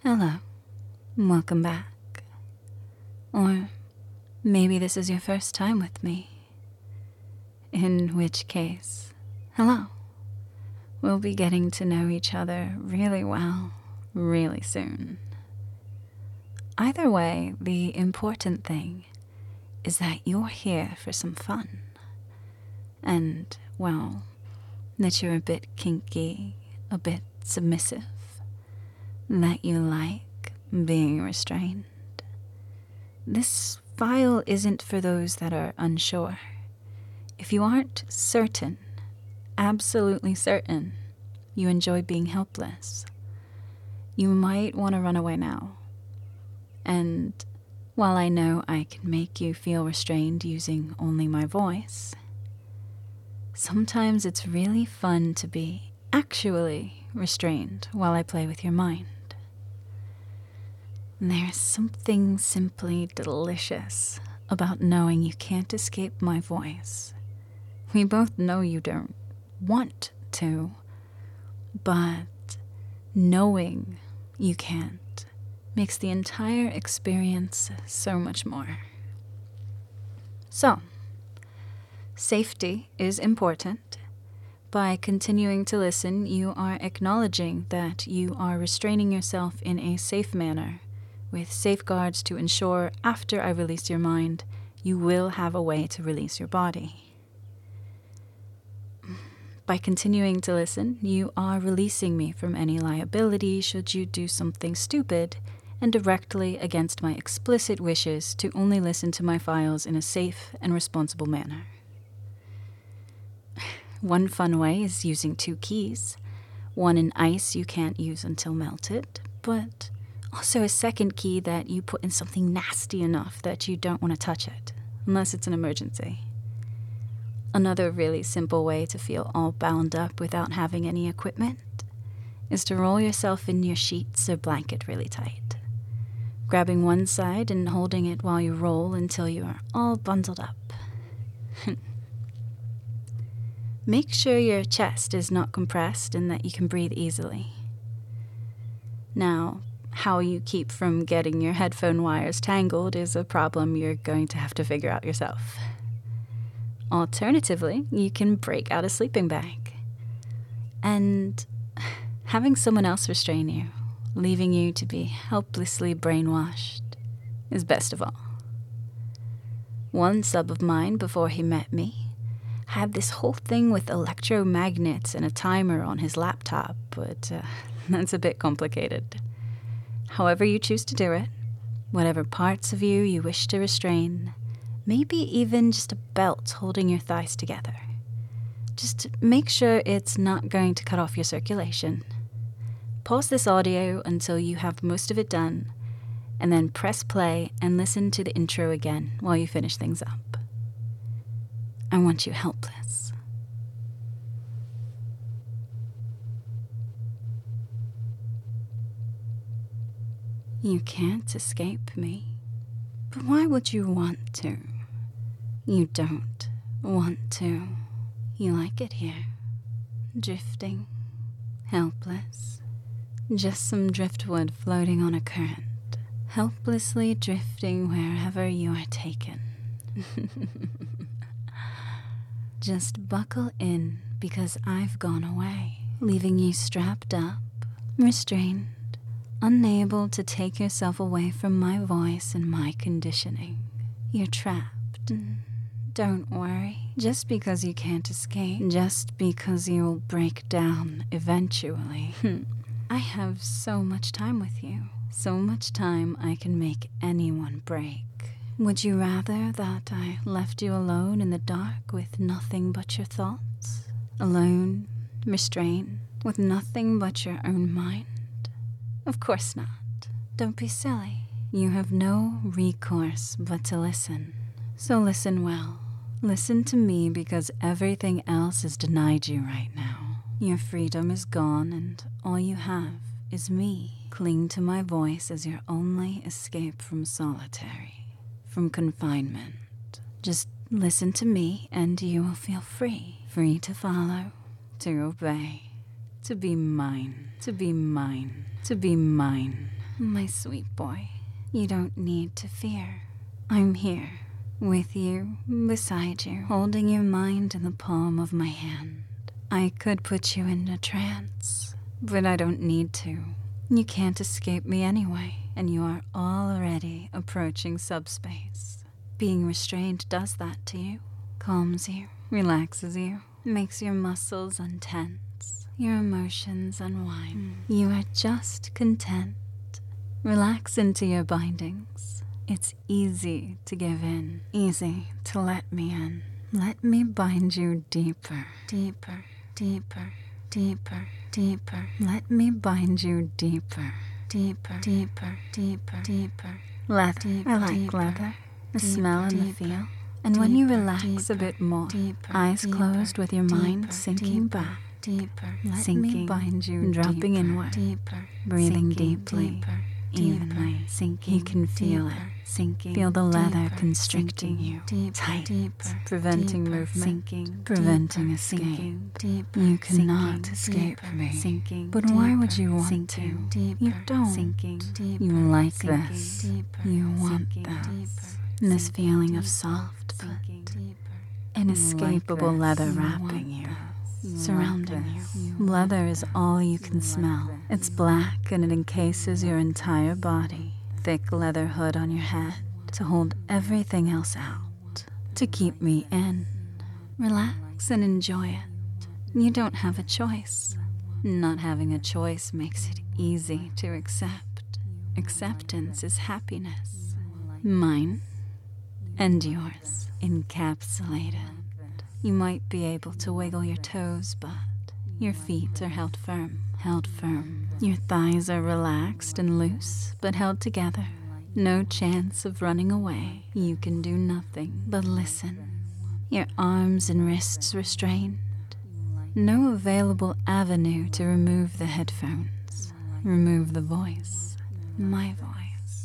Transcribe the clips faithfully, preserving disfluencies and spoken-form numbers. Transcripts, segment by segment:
Hello, welcome back. Or maybe this is your first time with me. In which case, hello. We'll be getting to know each other really well, really soon. Either way, the important thing is that you're here for some fun. And, well, that you're a bit kinky, a bit submissive, that you like being restrained. This file isn't for those that are unsure. If you aren't certain, absolutely certain, you enjoy being helpless, you might want to run away now. And while I know I can make you feel restrained using only my voice, sometimes it's really fun to be actually restrained while I play with your mind. There's something simply delicious about knowing you can't escape my voice. We both know you don't want to, but knowing you can't makes the entire experience so much more. So, safety is important. By continuing to listen, you are acknowledging that you are restraining yourself in a safe manner, with safeguards to ensure after I release your mind, you will have a way to release your body. By continuing to listen, you are releasing me from any liability should you do something stupid and directly against my explicit wishes to only listen to my files in a safe and responsible manner. One fun way is using two keys, one in ice you can't use until melted, but also a second key that you put in something nasty enough that you don't want to touch it, unless it's an emergency. Another really simple way to feel all bound up without having any equipment is to roll yourself in your sheets or blanket really tight, grabbing one side and holding it while you roll until you are all bundled up. Make sure your chest is not compressed and that you can breathe easily. Now, how you keep from getting your headphone wires tangled is a problem you're going to have to figure out yourself. Alternatively, you can break out a sleeping bag. And having someone else restrain you, leaving you to be helplessly brainwashed, is best of all. One sub of mine before he met me had this whole thing with electromagnets and a timer on his laptop, but uh, that's a bit complicated. However you choose to do it, whatever parts of you you wish to restrain, maybe even just a belt holding your thighs together. Just make sure it's not going to cut off your circulation. Pause this audio until you have most of it done, and then press play and listen to the intro again while you finish things up. I want you helpless. You can't escape me, but why would you want to? You don't want to. You like it here. Drifting. Helpless. Just some driftwood floating on a current. Helplessly drifting wherever you are taken. Just buckle in because I've gone away, leaving you strapped up, restrained, unable to take yourself away from my voice and my conditioning. You're trapped. Don't worry. Just because you can't escape, just because you'll break down eventually. I have so much time with you. So much time I can make anyone break. Would you rather that I left you alone in the dark with nothing but your thoughts? Alone, restrained, with nothing but your own mind? Of course not. Don't be silly. You have no recourse but to listen. So listen well. Listen to me because everything else is denied you right now. Your freedom is gone and all you have is me. Cling to my voice as your only escape from solitary, from confinement. Just listen to me and you will feel free. Free to follow, to obey, to be mine, to be mine, to be mine. My sweet boy, you don't need to fear. I'm here, with you, beside you, holding your mind in the palm of my hand. I could put you in a trance, but I don't need to. You can't escape me anyway, and you are already approaching subspace. Being restrained does that to you, calms you, relaxes you, makes your muscles untense, your emotions unwind. Mm. You are just content. Relax into your bindings. It's easy to give in, easy to let me in. Let me bind you deeper, deeper, deeper, deeper, deeper. Let me bind you deeper, deeper, deeper, deeper, deeper. Leather. Deep, I like deeper, leather. The deep, smell and deeper, the feel. And deeper, when you relax deeper, a bit more, deeper, eyes deeper, closed with your mind deeper, sinking deeper, back, deeper. Let sinking, me bind you, dropping deeper, inward, deeper, breathing deeply, deeper, evenly, sinking. You can feel deeper, it, sinking. Feel the leather deeper, constricting sinking, you, deeper, tight, deeper, preventing deeper, movement, sinking, preventing deeper, escape. Sinking, deeper, you cannot sinking, escape deeper, me. Sinking, but deeper, why would you want sinking, to? Deeper, you don't. Sinking, deeper, you like sinking, this. Deeper, you want sinking, this. Deeper, this feeling deeper, of soft but inescapable like leather wrapping you, you surrounding like you. you. Leather is all you can smell. It's black and it encases your entire body. Thick leather hood on your head to hold everything else out, to keep me in. Relax and enjoy it. You don't have a choice. Not having a choice makes it easy to accept. Acceptance is happiness. Mine and yours, encapsulated. You might be able to wiggle your toes, but your feet are held firm, held firm. Your thighs are relaxed and loose, but held together. No chance of running away. You can do nothing but listen. Your arms and wrists restrained. No available avenue to remove the headphones. Remove the voice, my voice.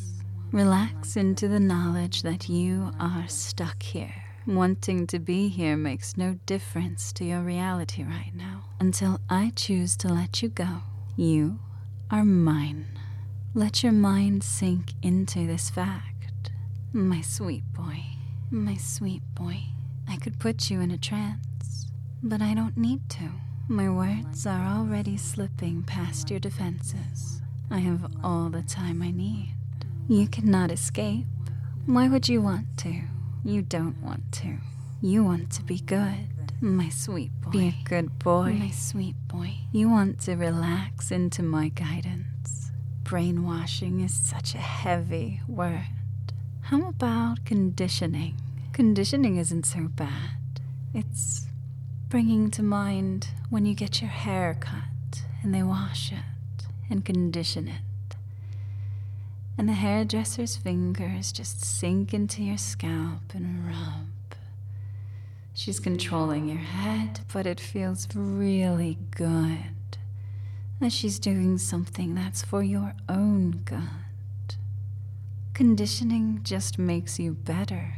Relax into the knowledge that you are stuck here. Wanting to be here makes no difference to your reality right now. Until I choose to let you go, you are mine. Let your mind sink into this fact. My sweet boy, my sweet boy. I could put you in a trance, but I don't need to. My words are already slipping past your defenses. I have all the time I need. You cannot escape. Why would you want to? You don't want to. You want to be good, my sweet boy. Be a good boy, my sweet boy. You want to relax into my guidance. Brainwashing is such a heavy word. How about conditioning? Conditioning isn't so bad. It's bringing to mind when you get your hair cut and they wash it and condition it. And the hairdresser's fingers just sink into your scalp and rub. She's controlling your head, but it feels really good. That she's doing something that's for your own good. Conditioning just makes you better.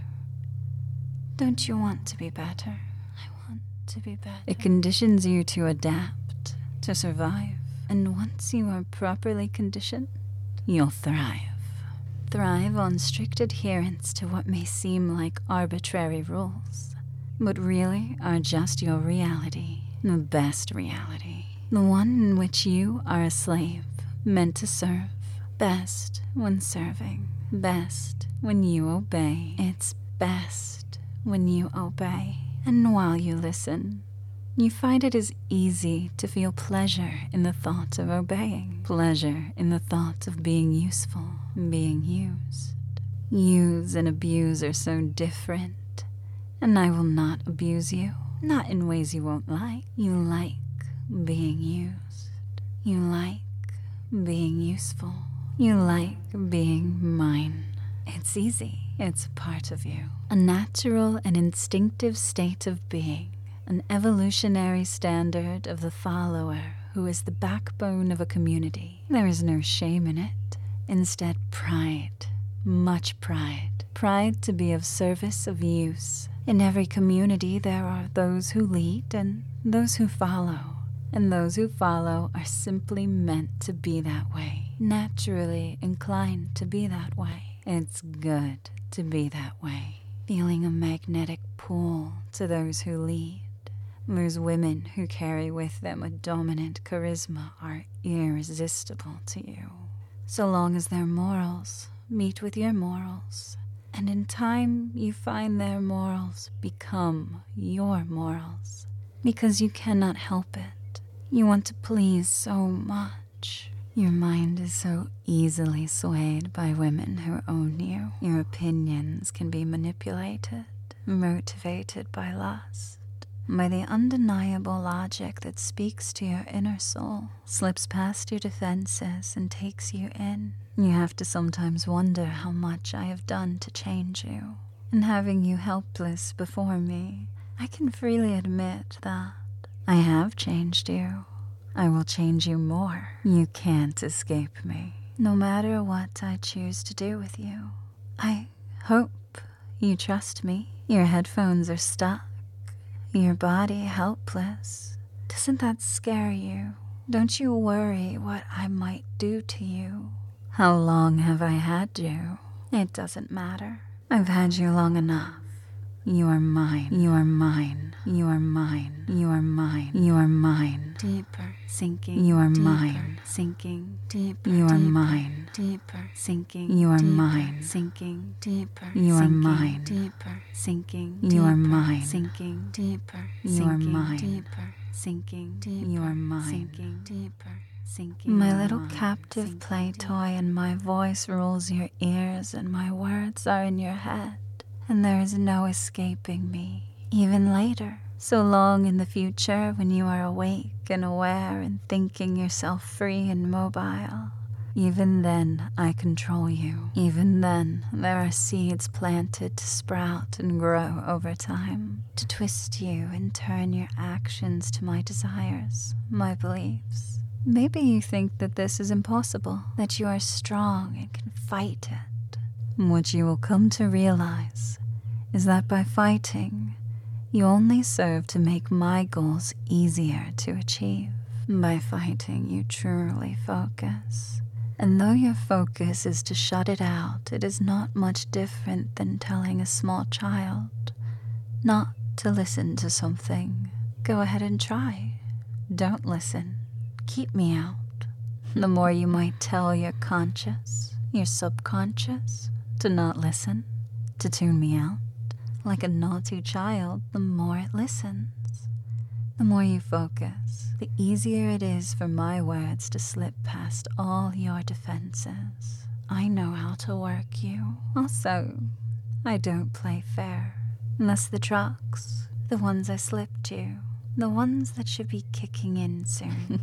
Don't you want to be better? I want to be better. It conditions you to adapt, to survive. And once you are properly conditioned, you'll thrive. Thrive on strict adherence to what may seem like arbitrary rules, but really are just your reality, the best reality, the one in which you are a slave, meant to serve, best when serving, best when you obey. It's best when you obey, and while you listen, you find it is easy to feel pleasure in the thought of obeying, pleasure in the thought of being useful, being used. Use and abuse are so different, and I will not abuse you, not in ways you won't like. You like being used. You like being useful. You like being mine. It's easy. It's a part of you, a natural and instinctive state of being. An evolutionary standard of the follower who is the backbone of a community. There is no shame in it. Instead, pride. Much pride. Pride to be of service, of use. In every community, there are those who lead and those who follow. And those who follow are simply meant to be that way. naturally inclined to be that way. It's good to be that way, feeling a magnetic pull to those who lead. Those women who carry with them a dominant charisma are irresistible to you, so long as their morals meet with your morals, and in time you find their morals become your morals, because you cannot help it. You want to please so much. Your mind is so easily swayed by women who own you. Your opinions can be manipulated, motivated by lust, by the undeniable logic that speaks to your inner soul, slips past your defenses and takes you in. You have to sometimes wonder how much I have done to change you. And having you helpless before me, I can freely admit that I have changed you. I will change you more. You can't escape me, no matter what I choose to do with you. I hope you trust me. Your headphones are stuck. Your body helpless. Doesn't that scare you? Don't you worry what I might do to you? How long have I had you? It doesn't matter. I've had you long enough. You are mine. You are mine. You are mine. You are mine. You are mine. Deeper, sinking. You are deeper, mine. Sinking. Deeper. You are deeper, mine. Deeper, sinking. You are deeper, mine. Sinking. Deeper. You are mine. Deeper, sinking. You are mine. Sinking. Deeper. You are mine. Deeper, sinking. Deeper. You are mine. Sinking. Deeper. Sinking. My little captive play toy, and my voice rules your ears, and my words are in your head, and there is no escaping me, even later. So long in the future, when you are awake and aware and thinking yourself free and mobile, even then I control you. Even then there are seeds planted to sprout and grow over time, to twist you and turn your actions to my desires, my beliefs. Maybe you think that this is impossible, that you are strong and can fight it. What you will come to realize is that by fighting, you only serve to make my goals easier to achieve. By fighting, you truly focus. And though your focus is to shut it out, it is not much different than telling a small child not to listen to something. Go ahead and try. Don't listen. Keep me out. The more you might tell your conscious, your subconscious, to not listen, to tune me out, like a naughty child, the more it listens. The more you focus, the easier it is for my words to slip past all your defenses. I know how to work you. Also, I don't play fair. Unless the trucks, the ones I slipped you, the ones that should be kicking in soon.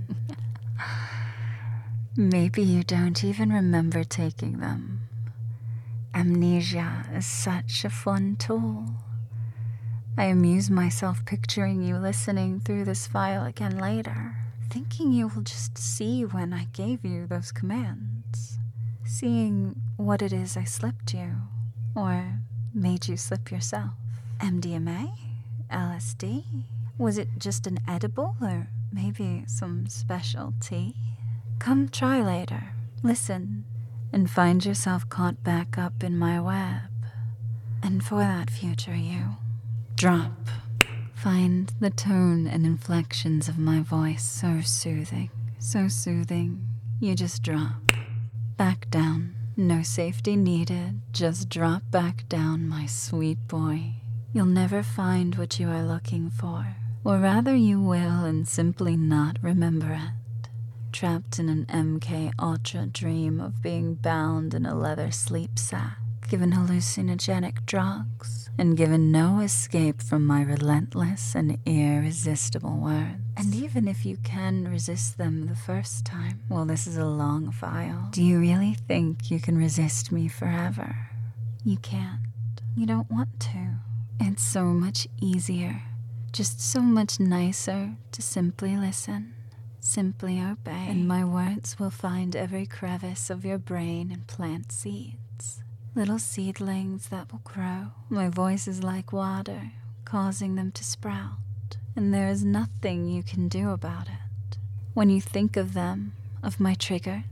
Maybe you don't even remember taking them. Amnesia is such a fun tool. I amuse myself picturing you listening through this file again later, thinking you will just see when I gave you those commands, seeing what it is I slipped you, or made you slip yourself. M D M A? L S D? Was it just an edible, or maybe some special tea? Come try later, listen, and find yourself caught back up in my web. And for that future you, drop. Find the tone and inflections of my voice so soothing, so soothing, you just drop. Back down. No safety needed, just drop back down, my sweet boy. You'll never find what you are looking for, or rather you will and simply not remember it. Trapped in an M K Ultra dream of being bound in a leather sleep sack, given hallucinogenic drugs, and given no escape from my relentless and irresistible words. And even if you can resist them the first time, well, this is a long file. Do you really think you can resist me forever? You can't. You don't want to. It's so much easier, just so much nicer to simply listen, simply obey, and my words will find every crevice of your brain and plant seeds. Little seedlings that will grow. My voice is like water, causing them to sprout, and there is nothing you can do about it. When you think of them, of my triggers,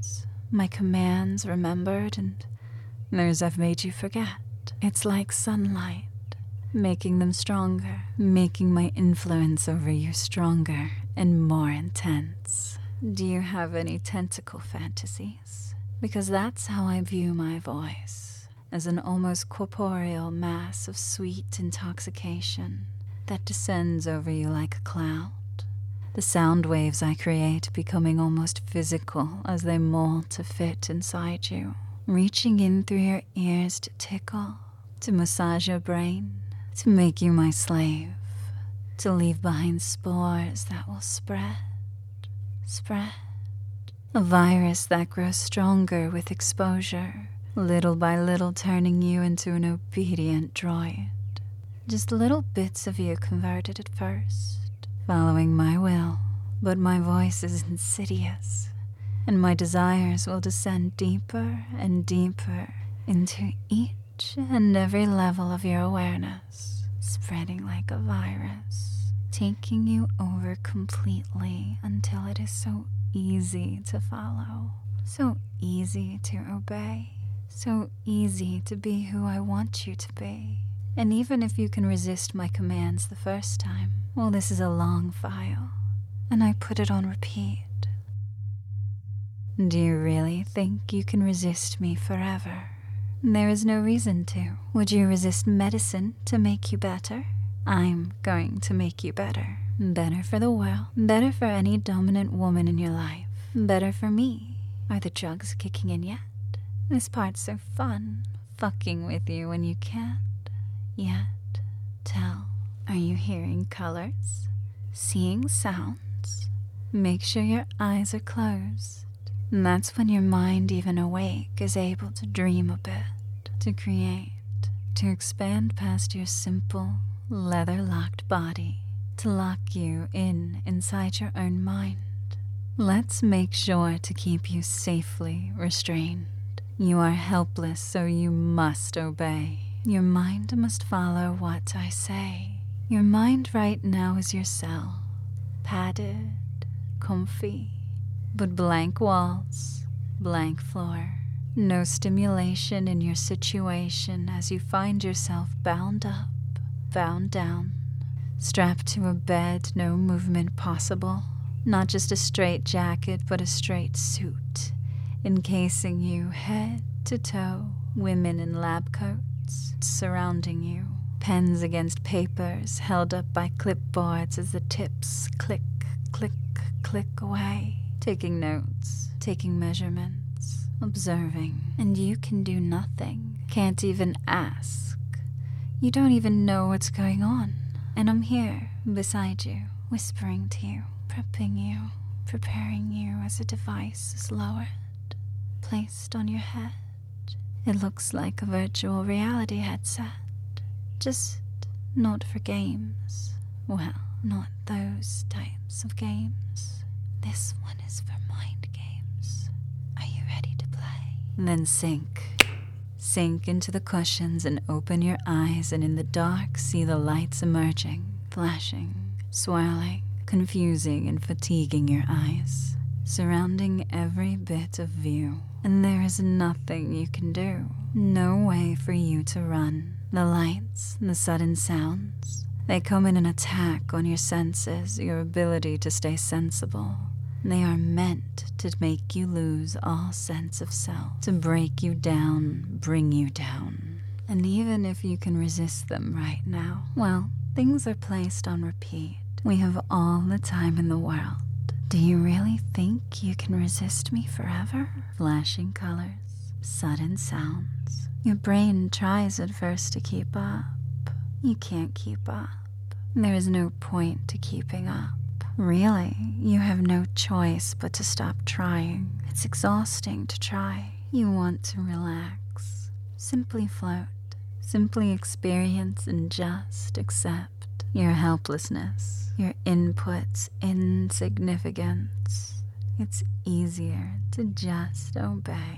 my commands remembered, and those I've made you forget. It's like sunlight, making them stronger, making my influence over you stronger and more intense. Do you have any tentacle fantasies? Because that's how I view my voice, as an almost corporeal mass of sweet intoxication that descends over you like a cloud. The sound waves I create becoming almost physical as they mold to fit inside you, reaching in through your ears to tickle, to massage your brain, to make you my slave, to leave behind spores that will spread, spread. A virus that grows stronger with exposure, little by little turning you into an obedient droid. Just little bits of you converted at first, following my will, but my voice is insidious, and my desires will descend deeper and deeper into each and every level of your awareness, spreading like a virus, taking you over completely until it is so easy to follow, so easy to obey, so easy to be who I want you to be. And even if you can resist my commands the first time, well, this is a long file, and I put it on repeat. Do you really think you can resist me forever? There is no reason to. Would you resist medicine to make you better? I'm going to make you better. Better for the world. Better for any dominant woman in your life. Better for me. Are the drugs kicking in yet? This part's so fun, fucking with you when you can't yet tell. Are you hearing colors? Seeing sounds? Make sure your eyes are closed. And that's when your mind, even awake, is able to dream a bit, to create, to expand past your simple, leather-locked body, to lock you in inside your own mind. Let's make sure to keep you safely restrained. You are helpless, so you must obey. Your mind must follow what I say. Your mind right now is your cell, padded, comfy, but blank walls, blank floor. No stimulation in your situation as you find yourself bound up, bound down, strapped to a bed, no movement possible. Not just a straight jacket, but a straight suit, encasing you head to toe. Women in lab coats surrounding you. Pens against papers held up by clipboards as the tips click, click, click away. Taking notes, taking measurements, observing. And you can do nothing. Can't even ask. You don't even know what's going on. And I'm here, beside you, whispering to you, prepping you, preparing you as a device is lowered, placed on your head. It looks like a virtual reality headset. Just not for games. Well, not those types of games. This one is for mind games. Are you ready to play? Then sink. Sink into the cushions and open your eyes, and in the dark see the lights emerging, flashing, swirling, confusing and fatiguing your eyes, surrounding every bit of view. And there is nothing you can do. No way for you to run. The lights, the sudden sounds, they come in an attack on your senses, your ability to stay sensible. They are meant to make you lose all sense of self, to break you down, bring you down. And even if you can resist them right now, well, things are placed on repeat. We have all the time in the world. Do you really think you can resist me forever? Flashing colors, sudden sounds. Your brain tries at first to keep up. You can't keep up. There is no point to keeping up. Really, you have no choice but to stop trying. It's exhausting to try. You want to relax. Simply float. Simply experience and just accept your helplessness, your input's insignificance. It's easier to just obey.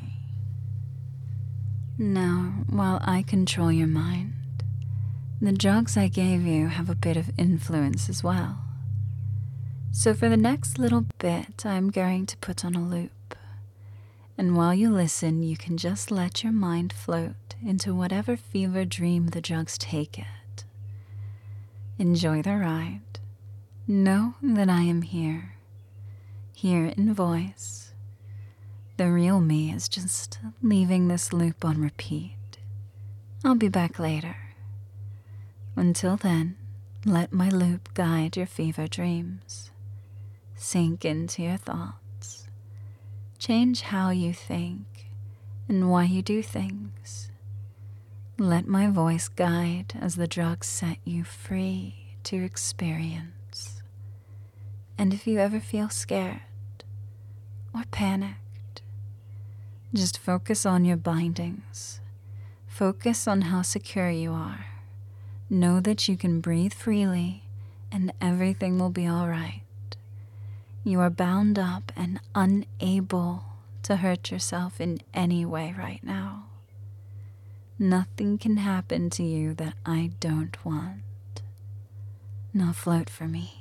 Now, while I control your mind, the drugs I gave you have a bit of influence as well. So for the next little bit, I'm going to put on a loop. And while you listen, you can just let your mind float into whatever fever dream the drugs take it. Enjoy the ride. Know that I am here, here in voice. The real me is just leaving this loop on repeat. I'll be back later. Until then, let my loop guide your fever dreams. Sink into your thoughts. Change how you think and why you do things. Let my voice guide as the drugs set you free to experience. And if you ever feel scared or panicked, just focus on your bindings. Focus on how secure you are. Know that you can breathe freely and everything will be all right. You are bound up and unable to hurt yourself in any way right now. Nothing can happen to you that I don't want. Now float for me.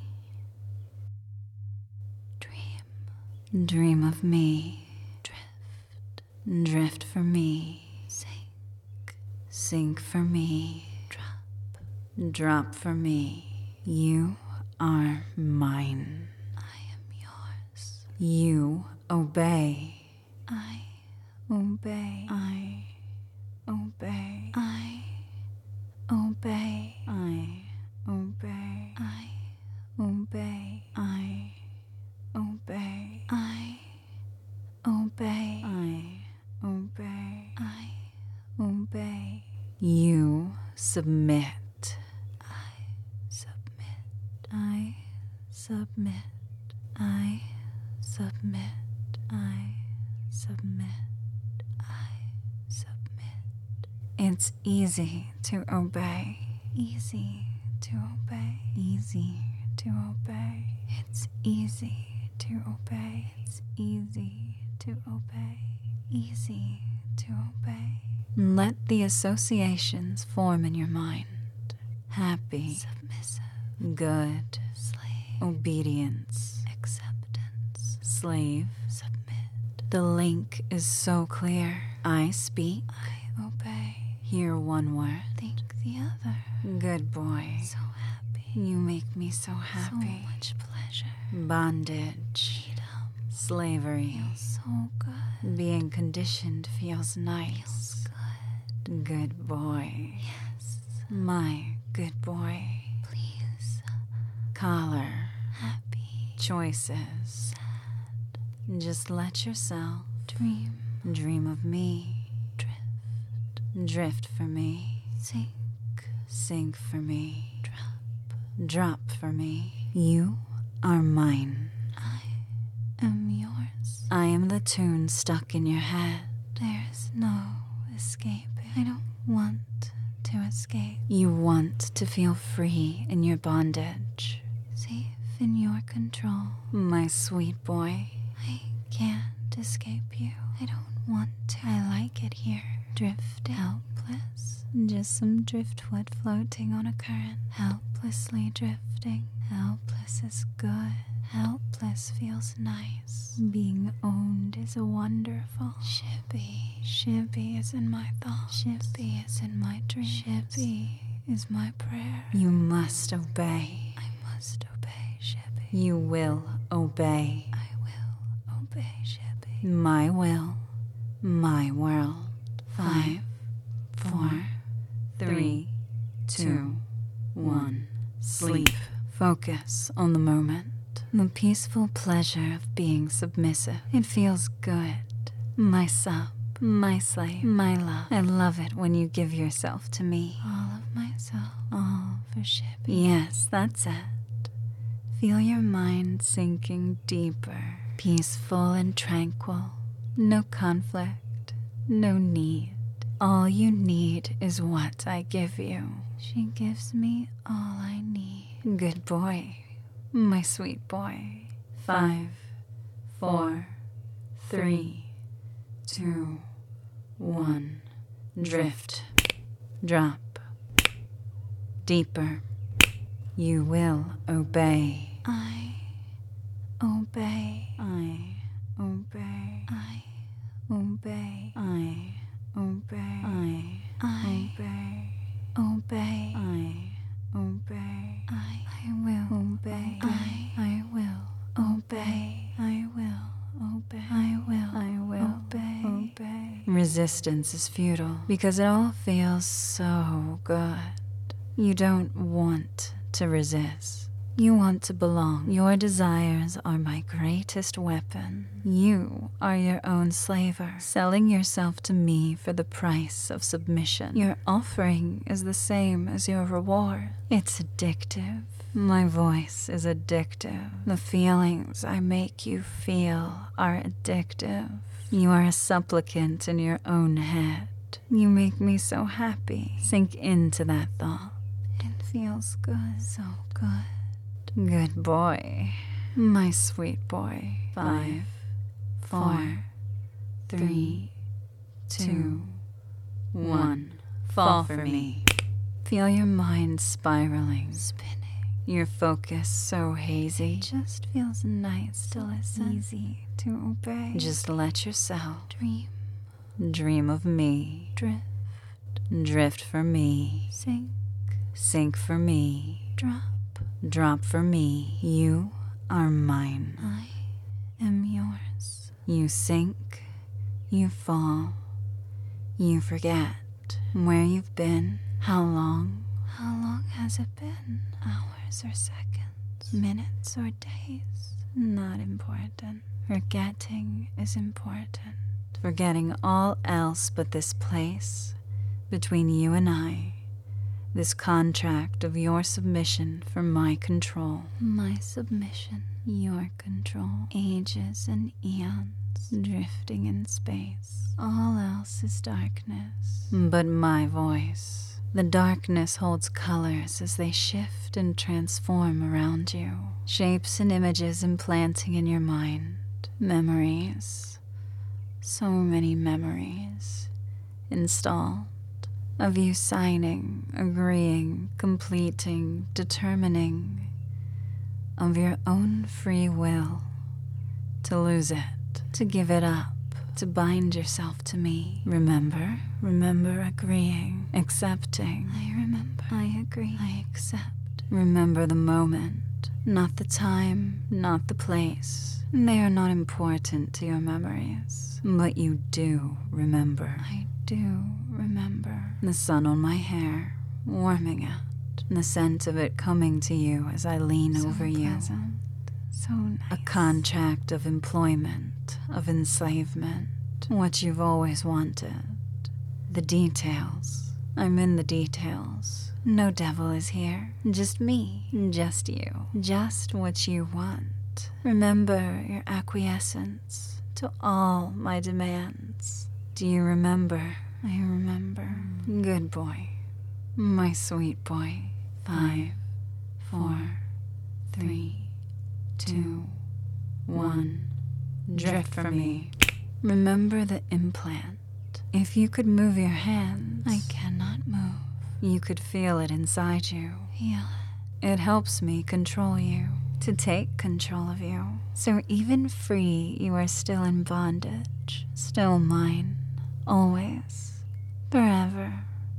Dream. Dream of me. Drift. Drift for me. Sink. Sink for me. Drop. Drop for me. You are mine. I am yours. You obey. I obey. I obey. I obey. I obey. I obey. I obey. I obey. I obey. I obey. You submit. I submit. I submit. I submit. I submit. I submit. It's easy to obey. Easy to obey. Easy to obey. It's easy to obey. It's easy to obey. Easy to obey. Let the associations form in your mind. Happy. Submissive. Good. Slave. Obedience. Acceptance. Slave. Submit. The link is so clear. I speak. I obey. Hear one word. Think the other. Good boy. So happy. You make me so happy. So much pleasure. Bondage. Freedom. Slavery. Feels so good. Being conditioned feels nice. Feels good. Good boy. Yes. My good boy. Please. Collar. Happy. Choices. Sad. Just let yourself dream. Dream of me. Drift. Drift for me. Sink. Sink for me. Drop. Drop for me. You are mine. I am yours. I am the tune stuck in your head. There's no escaping. I don't want to escape. You want to feel free in your bondage. Safe in your control. My sweet boy. I can't escape you. I don't want to. I like it here. Drift helpless. Just some driftwood floating on a current. Helplessly drifting. Helpless is good. Helpless feels nice. Being owned is wonderful. Shippy. Shippy is in my thoughts. Shippy is in my dreams. Shippy is my prayer. You must obey. I must obey, Shippy. You will obey. I will obey, Shippy. My will. My world. Five, four, three, two, one. Sleep. Focus on the moment. The peaceful pleasure of being submissive. It feels good. My sub, my slave, my love. I love it when you give yourself to me. All of myself, all for Shippy. Yes, that's it. Feel your mind sinking deeper. Peaceful and tranquil. No conflict, no need. All you need is what I give you. She gives me all I need. Good boy. My sweet boy. Five, four, three, two, one. Drift. Drop. Deeper. You will obey. I obey. I obey. I obey. I obey. I I obey. Obey. I obey. I I will obey. I I will obey. I will obey. I will. I will obey. Obey. Resistance is futile because it all feels so good. You don't want to resist. You want to belong. Your desires are my greatest weapon. You are your own slaver, selling yourself to me for the price of submission. Your offering is the same as your reward. It's addictive. My voice is addictive. The feelings I make you feel are addictive. You are a supplicant in your own head. You make me so happy. Sink into that thought. It feels good, so good. Good boy, my sweet boy. Five, four, three, two, one. Fall for me. Feel your mind spiraling, spinning. Your focus so hazy. It just feels nice to listen. Easy to obey. Just let yourself dream. Dream of me. Drift. Drift for me. Sink. Sink for me. Drop. Drop for me. You are mine. I am yours. You sink, you fall, you forget where you've been, how long. How long has it been? Hours or seconds? Minutes or days? Not important. Forgetting is important. Forgetting all else but this place between you and I. This contract of your submission for my control. My submission, your control. Ages and eons, drifting in space. All else is darkness. But my voice. The darkness holds colors as they shift and transform around you. Shapes and images implanting in your mind. Memories. So many memories. Installed. Of you signing, agreeing, completing, determining, of your own free will, to lose it, to give it up, to bind yourself to me. Remember, remember agreeing, accepting. I remember, I agree, I accept. Remember the moment, not the time, not the place. They are not important to your memories, but you do remember. I do remember. The sun on my hair, warming it, the scent of it coming to you as I lean so over pleasant. You. So nice. A contract of employment, of enslavement, what you've always wanted. The details. I'm in the details. No devil is here. Just me. Just you. Just what you want. Remember your acquiescence to all my demands. Do you remember? I remember. Good boy. My sweet boy. Five, four, three, two, one. Drift for me. Remember the implant. If you could move your hands. I cannot move. You could feel it inside you. Feel it. It helps me control you. To take control of you. So even free, you are still in bondage. Still mine. Always. Forever.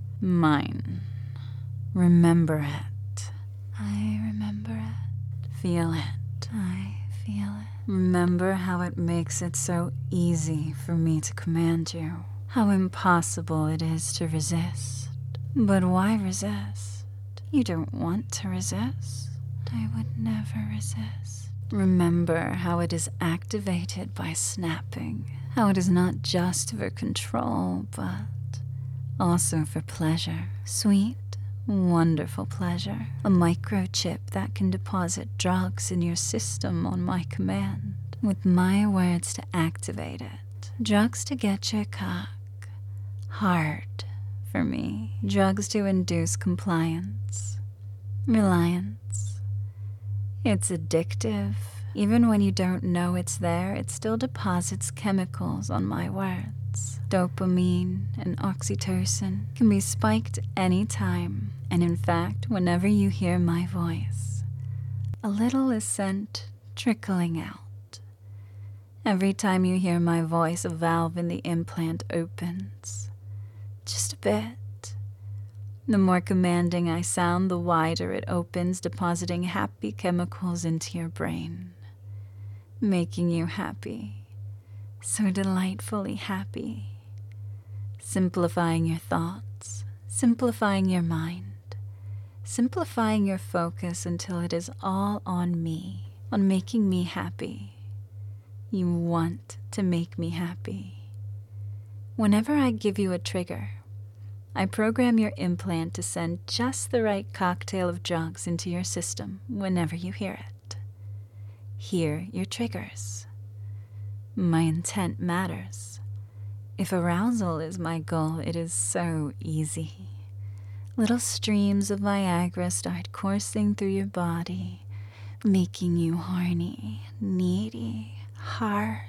Mine. Remember it. I remember it. Feel it. I feel it. Remember how it makes it so easy for me to command you. How impossible it is to resist. But why resist? You don't want to resist. I would never resist. Remember how it is activated by snapping. How it is not just for control, but also for pleasure. Sweet, wonderful pleasure. A microchip that can deposit drugs in your system on my command. With my words to activate it. Drugs to get your cock hard for me. Drugs to induce compliance. Reliance. It's addictive. Even when you don't know it's there, it still deposits chemicals on my words. Dopamine and oxytocin can be spiked anytime, and in fact, whenever you hear my voice, a little is sent trickling out. Every time you hear my voice, a valve in the implant opens. Just a bit. The more commanding I sound, the wider it opens, depositing happy chemicals into your brain, making you happy, so delightfully happy, simplifying your thoughts, simplifying your mind, simplifying your focus until it is all on me, on making me happy. You want to make me happy. Whenever I give you a trigger, I program your implant to send just the right cocktail of drugs into your system whenever you hear it. Hear your triggers. My intent matters. If arousal is my goal, it is so easy. Little streams of Viagra start coursing through your body, making you horny, needy, hard.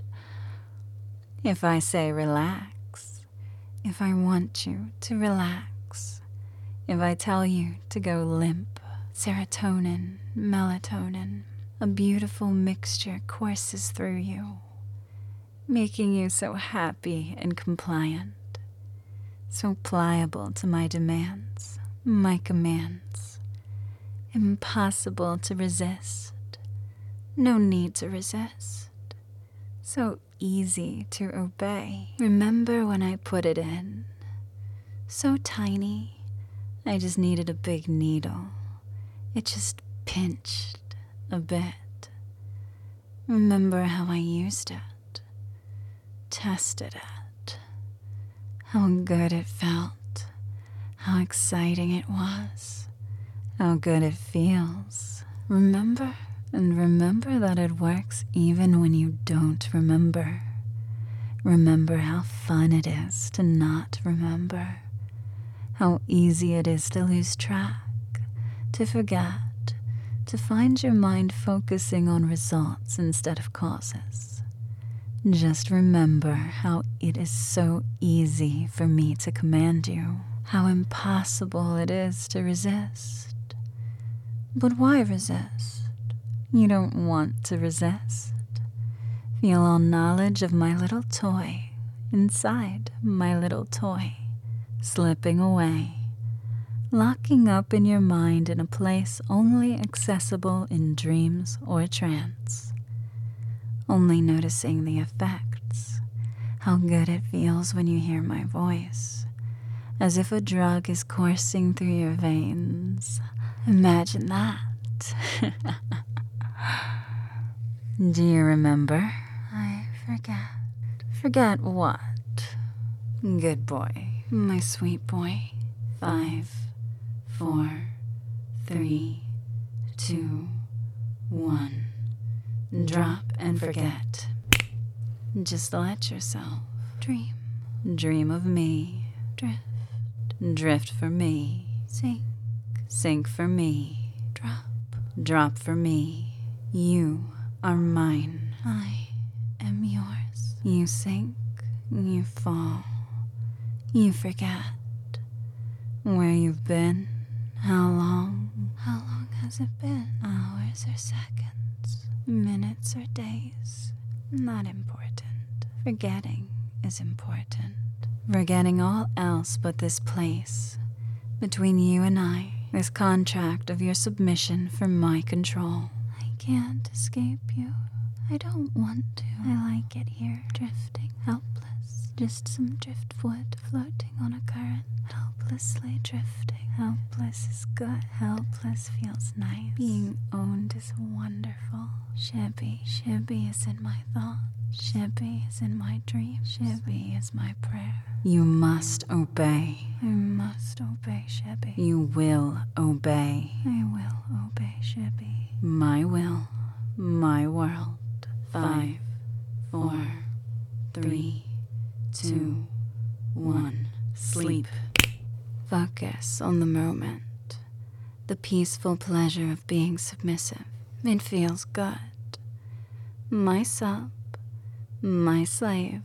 If I say relax, if I want you to relax, if I tell you to go limp, serotonin, melatonin, a beautiful mixture courses through you, making you so happy and compliant, so pliable to my demands, my commands, impossible to resist, no need to resist, so easy to obey. Remember when I put it in? So tiny, I just needed a big needle. It just pinched a bit. Remember how I used it, tested it, how good it felt, how exciting it was, how good it feels. Remember? And remember that it works even when you don't remember. Remember how fun it is to not remember. How easy it is to lose track, to forget, to find your mind focusing on results instead of causes. Just remember how it is so easy for me to command you, how impossible it is to resist. But why resist? You don't want to resist. Feel all knowledge of my little toy inside my little toy, slipping away, locking up in your mind in a place only accessible in dreams or trance. Only noticing the effects, how good it feels when you hear my voice, as if a drug is coursing through your veins. Imagine that. Do you remember? I forget. Forget what? Good boy, my sweet boy. Five, four, three, two, one. Drop and forget. Just let yourself dream. Dream of me. Drift. Drift for me. Sink. Sink for me. Drop. Drop for me. You are mine. I am yours. You sink, you fall, you forget where you've been, how long. How long has it been? Hours or seconds, minutes or days? Not important. Forgetting is important. Forgetting all else but this place, between you and I, this contract of your submission for my control. I can't escape you. I don't want to. I like it here, drifting, helpless. Just some driftwood floating on a current, helplessly drifting. Helpless is good. Helpless feels nice. Being owned is wonderful. Shibby. Shibby is in my thoughts. Shibby is in my dreams. Shibby is my prayer. You must obey. I must obey, Shibby. You will obey. I will obey, Shibby. My will, my world. Five, four, three, two, one. Sleep. Focus on the moment. The peaceful pleasure of being submissive. It feels good. My sub, my slave,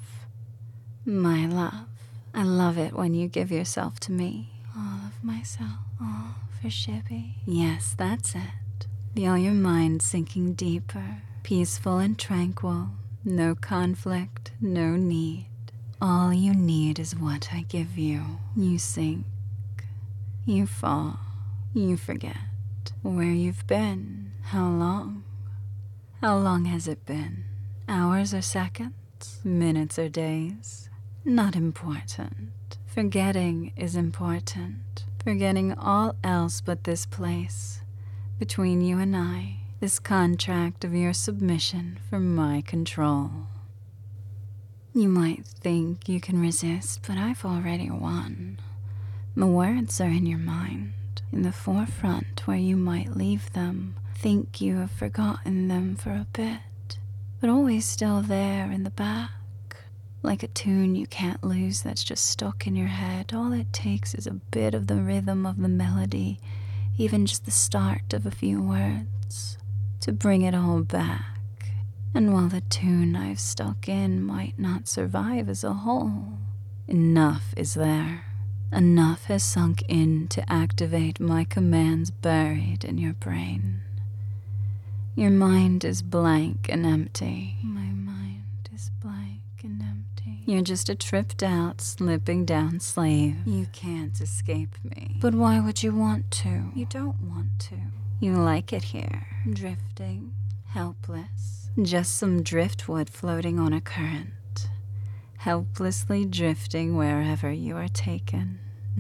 my love. I love it when you give yourself to me. All of myself, all for Shibby. Yes, that's it. Feel your mind sinking deeper, peaceful and tranquil, No conflict, no need. All you need is what I give you. You sink, you fall, you forget where you've been, how long. How long has it been? Hours or seconds? Minutes or days? Not important. Forgetting is important. Forgetting all else but this place, between you and I, this contract of your submission for my control. You might think you can resist, but I've already won. The words are in your mind, in the forefront where you might leave them, think you have forgotten them for a bit, but always still there in the back. Like a tune you can't lose that's just stuck in your head. All it takes is a bit of the rhythm of the melody, even just the start of a few words, to bring it all back. And while the tune I've stuck in might not survive as a whole, enough is there. Enough has sunk in to activate my commands buried in your brain. Your mind is blank and empty. My mind is blank and empty. You're just a tripped out, slipping down slave. You can't escape me. But why would you want to? You don't want to. You like it here. Drifting, helpless. Just some driftwood floating on a current. Helplessly drifting wherever you are taken.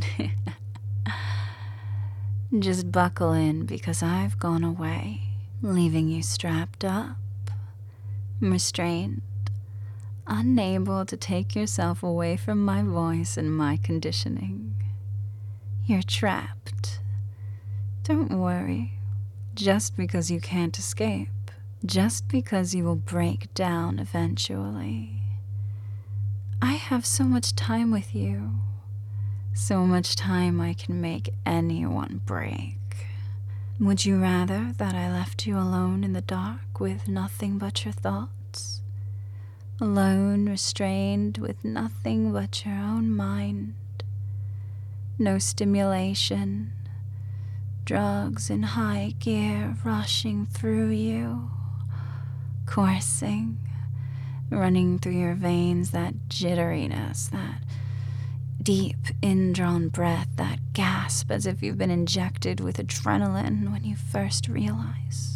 Just buckle in because I've gone away, leaving you strapped up, restrained, unable to take yourself away from my voice and my conditioning. You're trapped. Don't worry, just because you can't escape, just because you will break down eventually. I have so much time with you, so much time I can make anyone break. Would you rather that I left you alone in the dark with nothing but your thoughts? Alone, restrained with nothing but your own mind. No stimulation, drugs in high gear rushing through you, coursing, running through your veins, that jitteriness, that deep indrawn breath, that gasp as if you've been injected with adrenaline when you first realize.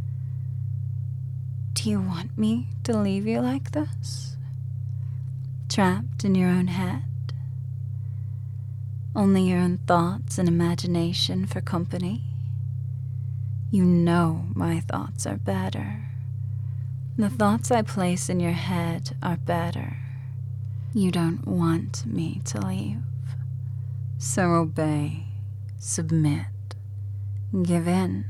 Do you want me to leave you like this? Trapped in your own head? Only your own thoughts and imagination for company? You know my thoughts are better. The thoughts I place in your head are better. You don't want me to leave. So obey, submit, give in.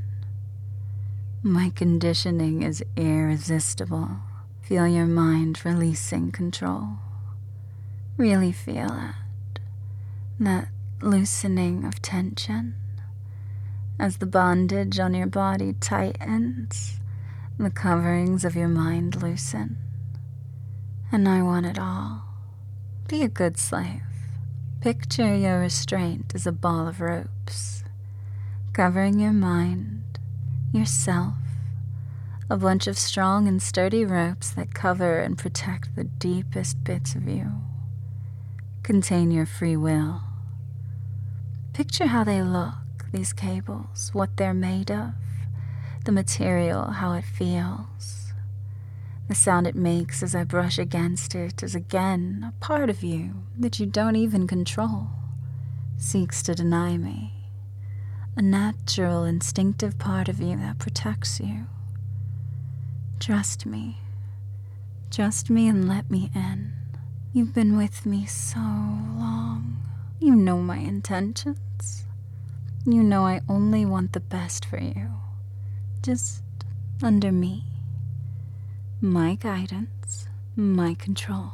My conditioning is irresistible. Feel your mind releasing control. Really feel it. That loosening of tension. As the bondage on your body tightens, the coverings of your mind loosen. And I want it all. Be a good slave. Picture your restraint as a ball of ropes, covering your mind, yourself, a bunch of strong and sturdy ropes that cover and protect the deepest bits of you, contain your free will. Picture how they look, these cables, what they're made of, the material, how it feels. The sound it makes as I brush against it is again a part of you that you don't even control, seeks to deny me. A natural, instinctive part of you that protects you. Trust me. Trust me and let me in. You've been with me so long. You know my intentions. You know I only want the best for you. Just under me. My guidance, my control.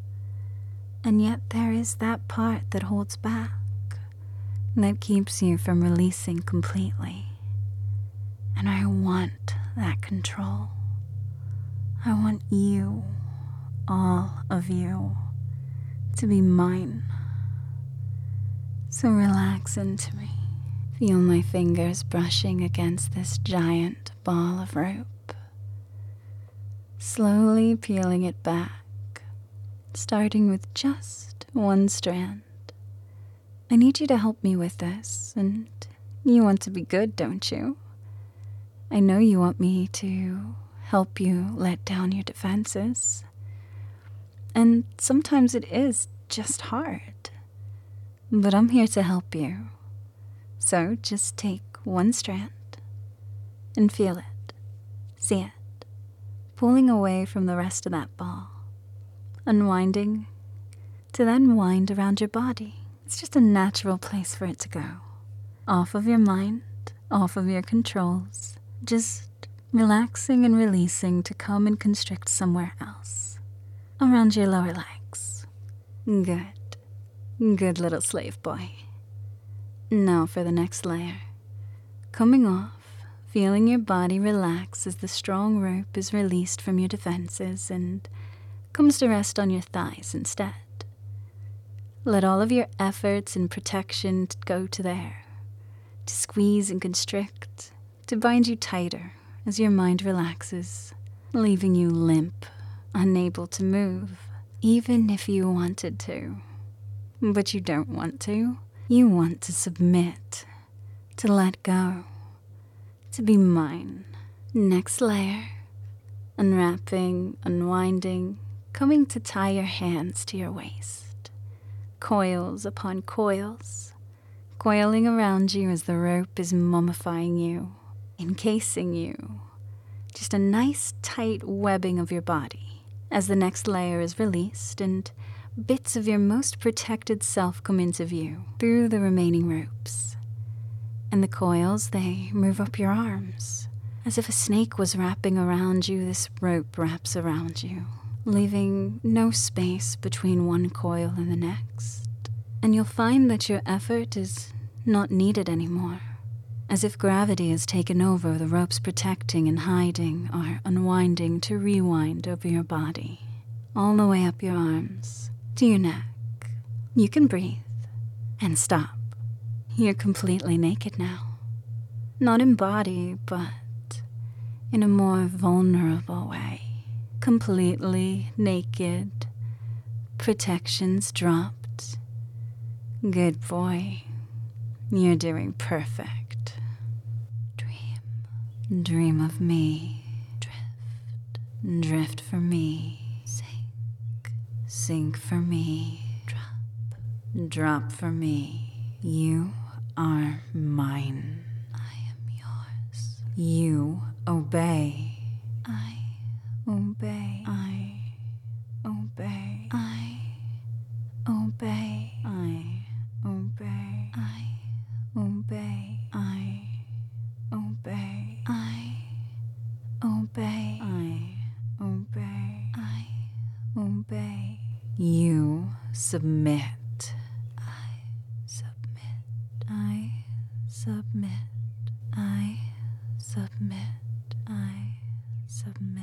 And yet there is that part that holds back, that keeps you from releasing completely. And I want that control. I want you, all of you, to be mine. So relax into me. Feel my fingers brushing against this giant ball of rope. slowly peeling it back, starting with just one strand. I need you to help me with this, and you want to be good, don't you? I know you want me to help you let down your defenses. And sometimes it is just hard. But I'm here to help you. So just take one strand and feel it, see it, pulling away from the rest of that ball, unwinding to then wind around your body. It's just a natural place for it to go. Off of your mind, off of your controls, just relaxing and releasing to come and constrict somewhere else, around your lower legs. Good. Good little slave boy. Now for the next layer. Coming off, feeling your body relax as the strong rope is released from your defenses and comes to rest on your thighs instead. Let all of your efforts and protection go to there, to squeeze and constrict, to bind you tighter as your mind relaxes, leaving you limp, unable to move, even if you wanted to. But you don't want to. You want to submit, to let go, to be mine. Next layer, unwrapping, unwinding, coming to tie your hands to your waist. Coils upon coils, coiling around you as the rope is mummifying you, encasing you. Just a nice tight webbing of your body as the next layer is released and bits of your most protected self come into view through the remaining ropes. And the coils, they move up your arms. As if a snake was wrapping around you, this rope wraps around you, leaving no space between one coil and the next. And you'll find that your effort is not needed anymore. As if gravity has taken over, the ropes protecting and hiding are unwinding to rewind over your body, all the way up your arms, to your neck. You can breathe and stop. You're completely naked now. Not in body, but in a more vulnerable way. Completely naked, protections dropped. Good boy, you're doing perfect. Dream, dream of me. Drift, drift for me. Sink, sink for me. Drop, drop for me. You are mine. I am yours. You obey. I obey. I obey. I obey. I obey. I obey. I obey. I obey. I obey. I obey. You submit. I submit. I submit. I submit. I submit.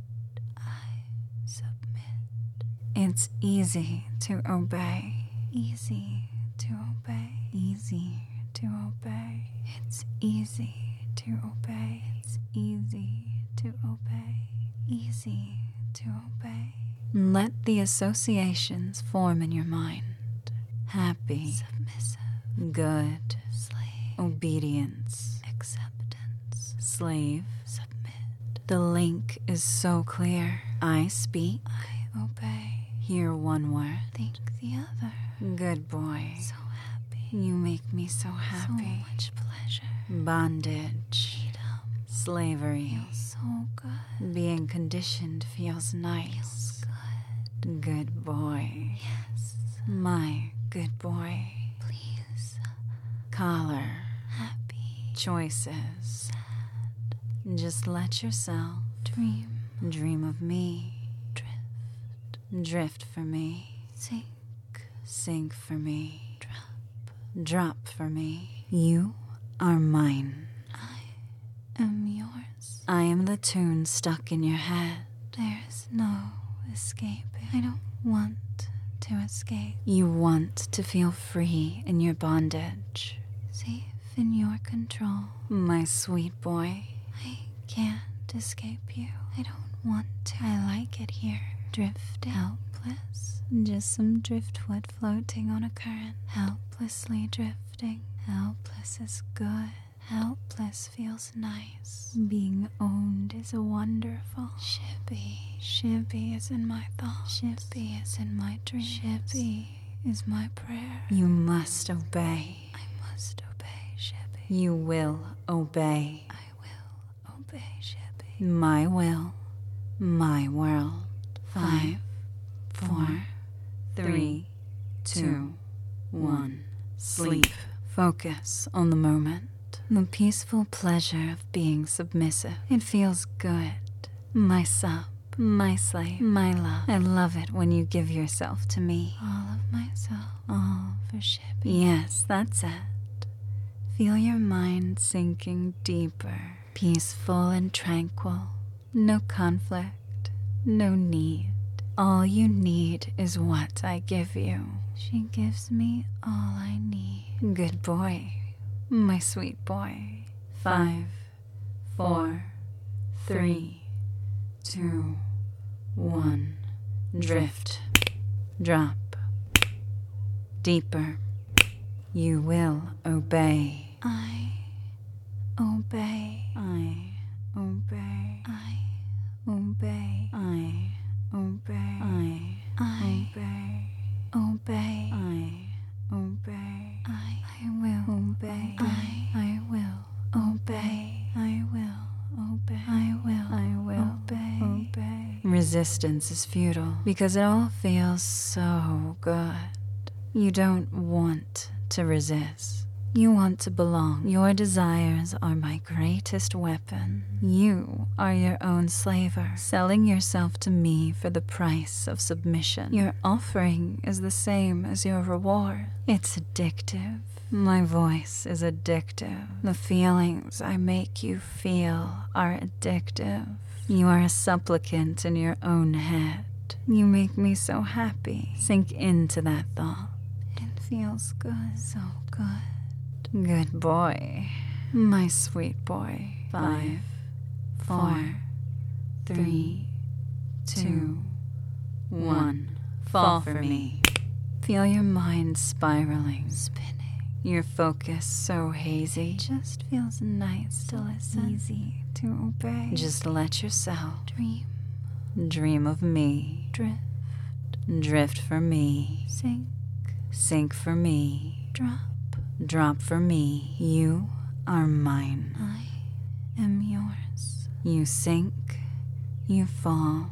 I submit. It's easy to obey. Easy to obey. Easy to obey. It's easy to obey. It's easy to obey. Easy to obey. Let the associations form in your mind. Happy, submissive, good, slave, obedience, acceptance, slave, submit. The link is so clear. I speak, I obey. Hear one word, think the other. Good boy. So happy. You make me so happy. So much pleasure. Bondage. Freedom. Slavery. Feels so good. Being conditioned feels nice. Feels good. Good boy. Yes. My good boy. Please. Collar. Happy. Choices. Sad. Just let yourself dream. Dream of me. Drift. Drift for me. Sink. Sink for me. Drop. Drop for me. You are mine. I am yours. I am the tune stuck in your head. There's no escaping. I don't want to escape. You want to feel free in your bondage. Safe in your control. My sweet boy. I can't escape you. I don't want to. I like it here. Drifting. Helpless. Just some driftwood floating on a current. Helplessly drifting. Helpless is good. Helpless feels nice. Being owned is a wonderful. Shippy. Shippy is in my thoughts. Shippy is in my dreams. Shippy is my prayer. You must obey. I must obey, Shippy. You will obey. I will obey, Shippy. My will. My world. Five, four, three, two, one. Sleep. Focus on the moment. The peaceful pleasure of being submissive. It feels good. My sub, my slave, my love. I love it when you give yourself to me. All of myself. All for Shippy. Yes, that's it. Feel your mind sinking deeper. Peaceful and tranquil. No conflict. No need. All you need is what I give you. She gives me all I need. Good boy. My sweet boy. Five, four, three, two, one. Drift. Drop. Deeper. You will obey. I obey. I obey. I obey. I obey. I obey. Obey. I obey. I I will obey. I I will obey. I will obey. I will I will obey. Obey. Resistance is futile because it all feels so good. You don't want to resist. You want to belong. Your desires are my greatest weapon. You are your own slaver, selling yourself to me for the price of submission. Your offering is the same as your reward. It's addictive. My voice is addictive. The feelings I make you feel are addictive. You are a supplicant in your own head. You make me so happy. Sink into that thought. It feels good, so good. Good boy, my sweet boy. Five, four, three, two, one. Fall for me. Feel your mind spiraling, spinning. Your focus so hazy. It just feels nice to listen. Easy to obey. Just let yourself dream. Dream of me. Drift. Drift for me. Sink. Sink for me. Drop. Drop for me. You are mine. I am yours. You sink, you fall,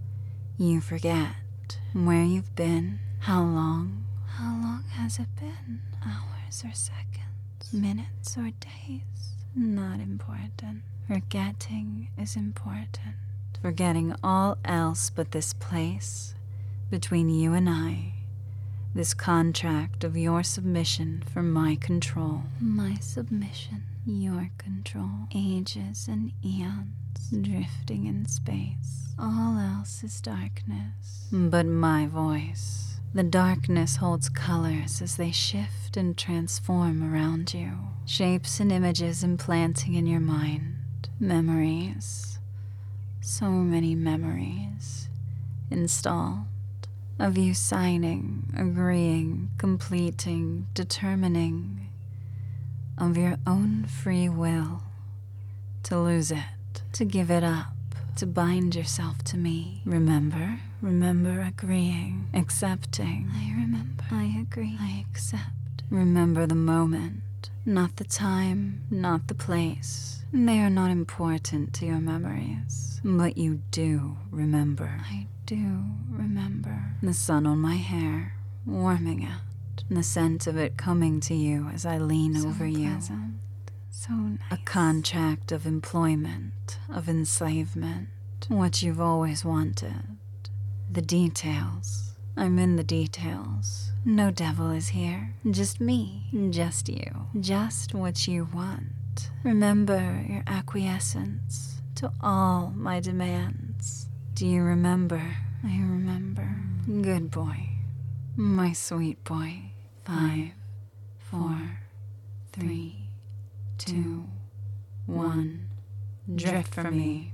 you forget where you've been, how long. How long has it been? Hours or seconds? Minutes or days? Not important. Forgetting is important. Forgetting all else but this place between you and I. This contract of your submission for my control. My submission, your control. Ages and eons, drifting in space. All else is darkness. But my voice. The darkness holds colors as they shift and transform around you. Shapes and images implanting in your mind. Memories. So many memories. Installed. Of you signing, agreeing, completing, determining, of your own free will, to lose it, to give it up, to bind yourself to me. Remember, remember agreeing, accepting. I remember, I agree, I accept. Remember the moment, not the time, not the place. They are not important to your memories, but you do remember. I do remember the sun on my hair, warming it, and the scent of it coming to you as I lean so over pleasant. You. So nice. A contract of employment, of enslavement, what you've always wanted. The details. I'm in the details. No devil is here. Just me. Just you. Just what you want. Remember your acquiescence to all my demands. Do you remember? I remember. Good boy. My sweet boy. Five, four, three, two, one. Drift for me.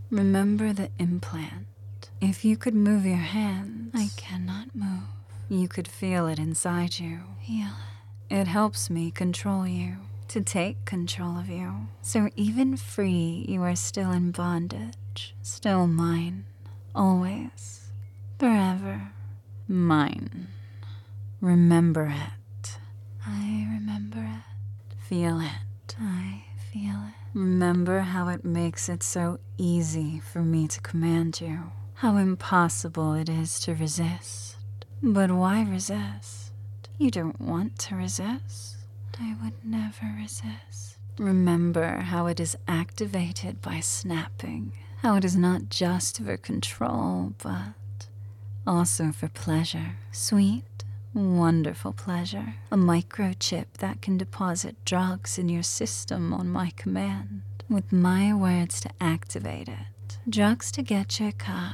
Remember the implant. If you could move your hands, I cannot move. You could feel it inside you. Feel it. It helps me control you, to take control of you. So even free, you are still in bondage, still mine, always, forever, mine. Remember it. I remember it. Feel it. I feel it. Remember how it makes it so easy for me to command you. How impossible it is to resist. But why resist? You don't want to resist. I would never resist. Remember how it is activated by snapping. How it is not just for control, but also for pleasure. Sweet, wonderful pleasure. A microchip that can deposit drugs in your system on my command. With my words to activate it. Drugs to get your cock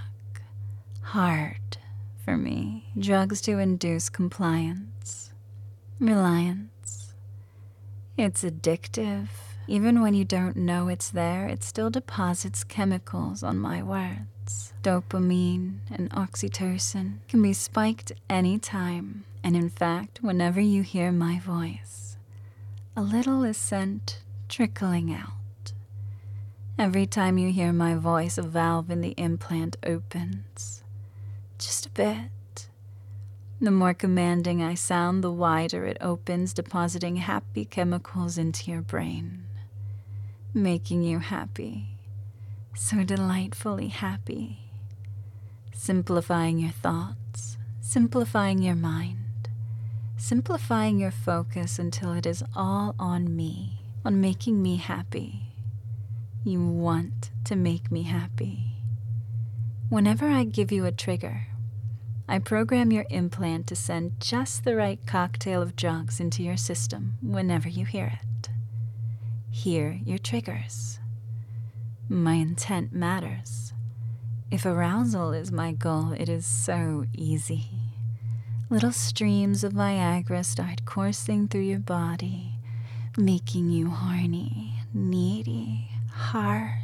hard for me. Drugs to induce compliance. Reliance. It's addictive. Even when you don't know it's there, it still deposits chemicals on my words. Dopamine and oxytocin can be spiked anytime. And in fact, whenever you hear my voice, a little is sent trickling out. Every time you hear my voice, a valve in the implant opens. Just a bit. The more commanding I sound, the wider it opens, depositing happy chemicals into your brain, making you happy, so delightfully happy, simplifying your thoughts, simplifying your mind, simplifying your focus until it is all on me, on making me happy. You want to make me happy. Whenever I give you a trigger, I program your implant to send just the right cocktail of drugs into your system whenever you hear it. Hear your triggers. My intent matters. If arousal is my goal, it is so easy. Little streams of Viagra start coursing through your body, making you horny, needy, hard.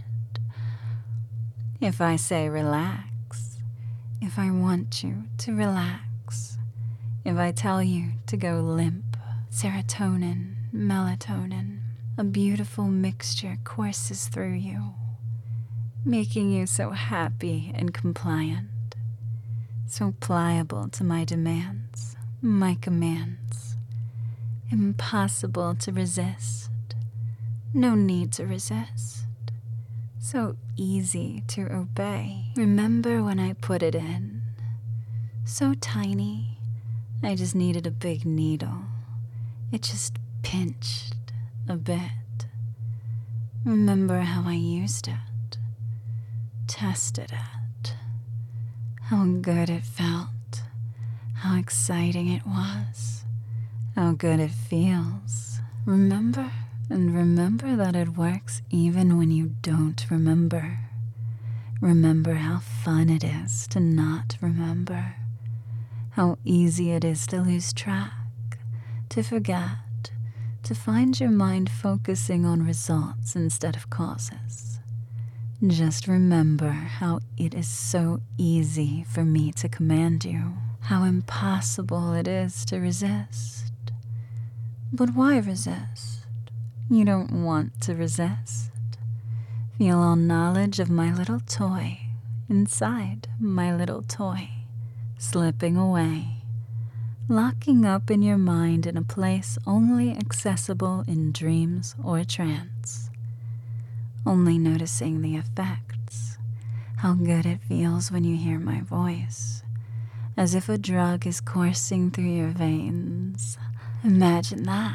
If I say relax, if I want you to relax, if I tell you to go limp, serotonin, melatonin, a beautiful mixture courses through you, making you so happy and compliant, so pliable to my demands, my commands, impossible to resist, no need to resist, so easy to obey. Remember when I put it in? So tiny, I just needed a big needle. It just pinched a bit. Remember how I used it, tested it, how good it felt, how exciting it was, how good it feels. Remember? And remember that it works even when you don't remember. Remember how fun it is to not remember. How easy it is to lose track, to forget, to find your mind focusing on results instead of causes. Just remember how it is so easy for me to command you, how impossible it is to resist. But why resist? You don't want to resist. Feel all knowledge of my little toy inside my little toy, slipping away, locking up in your mind in a place only accessible in dreams or trance, only noticing the effects, how good it feels when you hear my voice, as if a drug is coursing through your veins. Imagine that.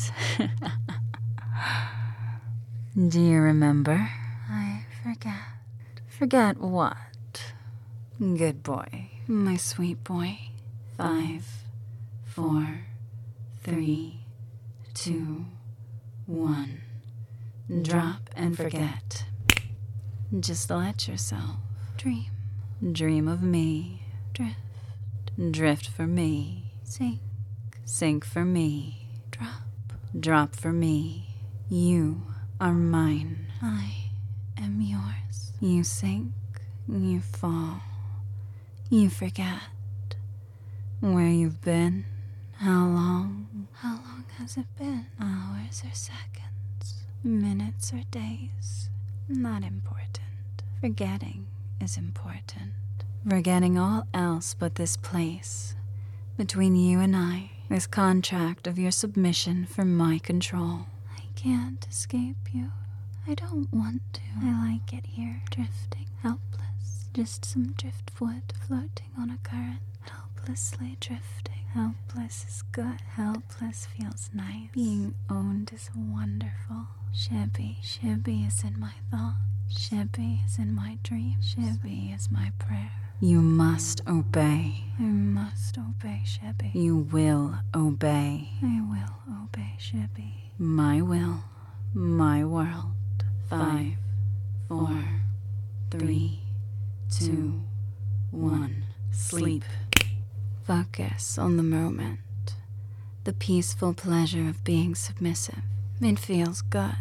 Do you remember? I forget. Forget what? Good boy, my sweet boy. Five, four, three, two, one. Drop and forget. Just let yourself dream. Dream of me. Drift. Drift for me. Sink. Sink for me. Drop. Drop for me. You are mine. I am yours. You sink, you fall, you forget where you've been, how long. How long has it been? Hours or seconds, minutes or days? Not important. Forgetting is important. Forgetting all else but this place, between you and I, this contract of your submission for my control. I can't escape you. I don't want to. I like it here, drifting, helpless. Just some driftwood floating on a current, helplessly drifting. Helpless is good. Helpless feels nice. Being owned is wonderful. Shibby. Shibby is in my thoughts. Shibby is in my dreams. Shibby is my prayer. You must obey. I must obey, Shibby. You will obey. I will obey, Shibby. My will, my world. Five, four, three, two, one. Sleep. Focus on the moment. The peaceful pleasure of being submissive. It feels good.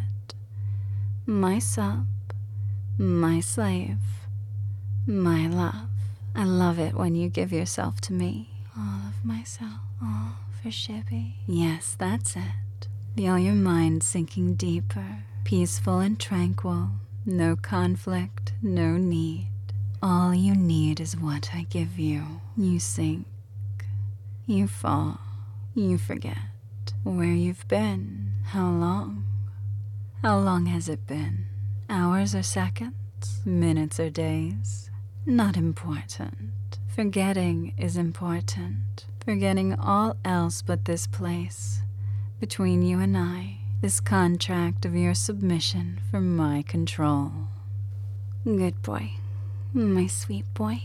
My sub, my slave, my love. I love it when you give yourself to me. All of myself, all for Shibby. Yes, that's it. Feel your mind sinking deeper, peaceful and tranquil. No conflict, no need. All you need is what I give you. You sink, you fall, you forget where you've been, how long. How long has it been? Hours or seconds? Minutes or days? Not important. Forgetting is important. Forgetting all else but this place, between you and I, this contract of your submission for my control. Good boy, my sweet boy.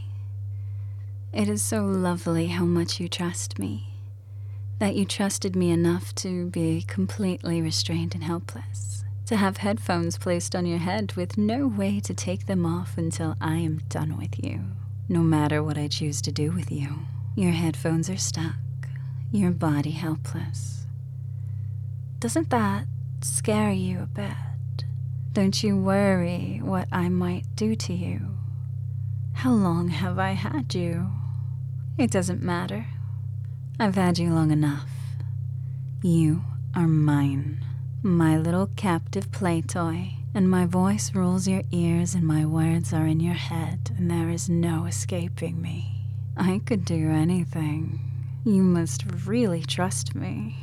It is so lovely how much you trust me, that you trusted me enough to be completely restrained and helpless, to have headphones placed on your head with no way to take them off until I am done with you. No matter what I choose to do with you, your headphones are stuck, your body helpless. Doesn't that scare you a bit? Don't you worry what I might do to you? How long have I had you? It doesn't matter. I've had you long enough. You are mine, my little captive play toy, and my voice rules your ears and my words are in your head, and there is no escaping me. I could do anything. You must really trust me.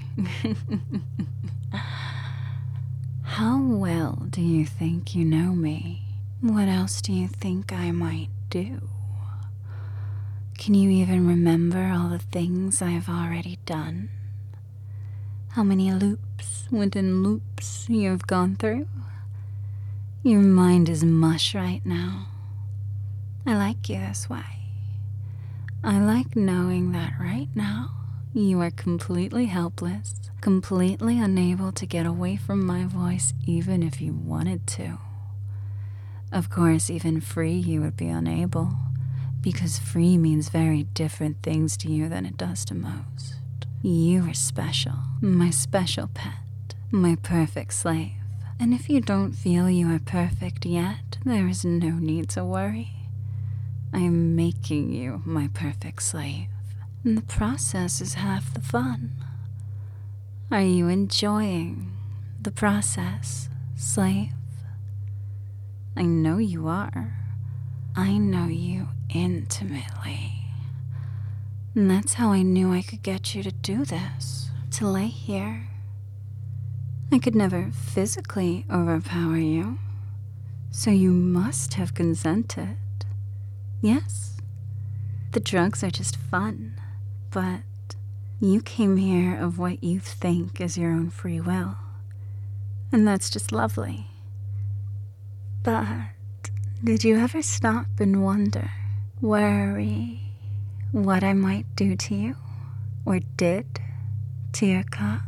How well do you think you know me? What else do you think I might do? Can you even remember all the things I have already done? How many loops within loops you have gone through? Your mind is mush right now. I like you this way. I like knowing that right now you are completely helpless, completely unable to get away from my voice even if you wanted to. Of course, even free you would be unable, because free means very different things to you than it does to most. You are special, my special pet, my perfect slave. And if you don't feel you are perfect yet, there is no need to worry. I am making you my perfect slave, and the process is half the fun. Are you enjoying the process, slave? I know you are. I know you intimately. And that's how I knew I could get you to do this, to lay here. I could never physically overpower you, so you must have consented. Yes, the drugs are just fun, but you came here of what you think is your own free will, and that's just lovely. But did you ever stop and wonder, worry, what I might do to you, or did to your cock?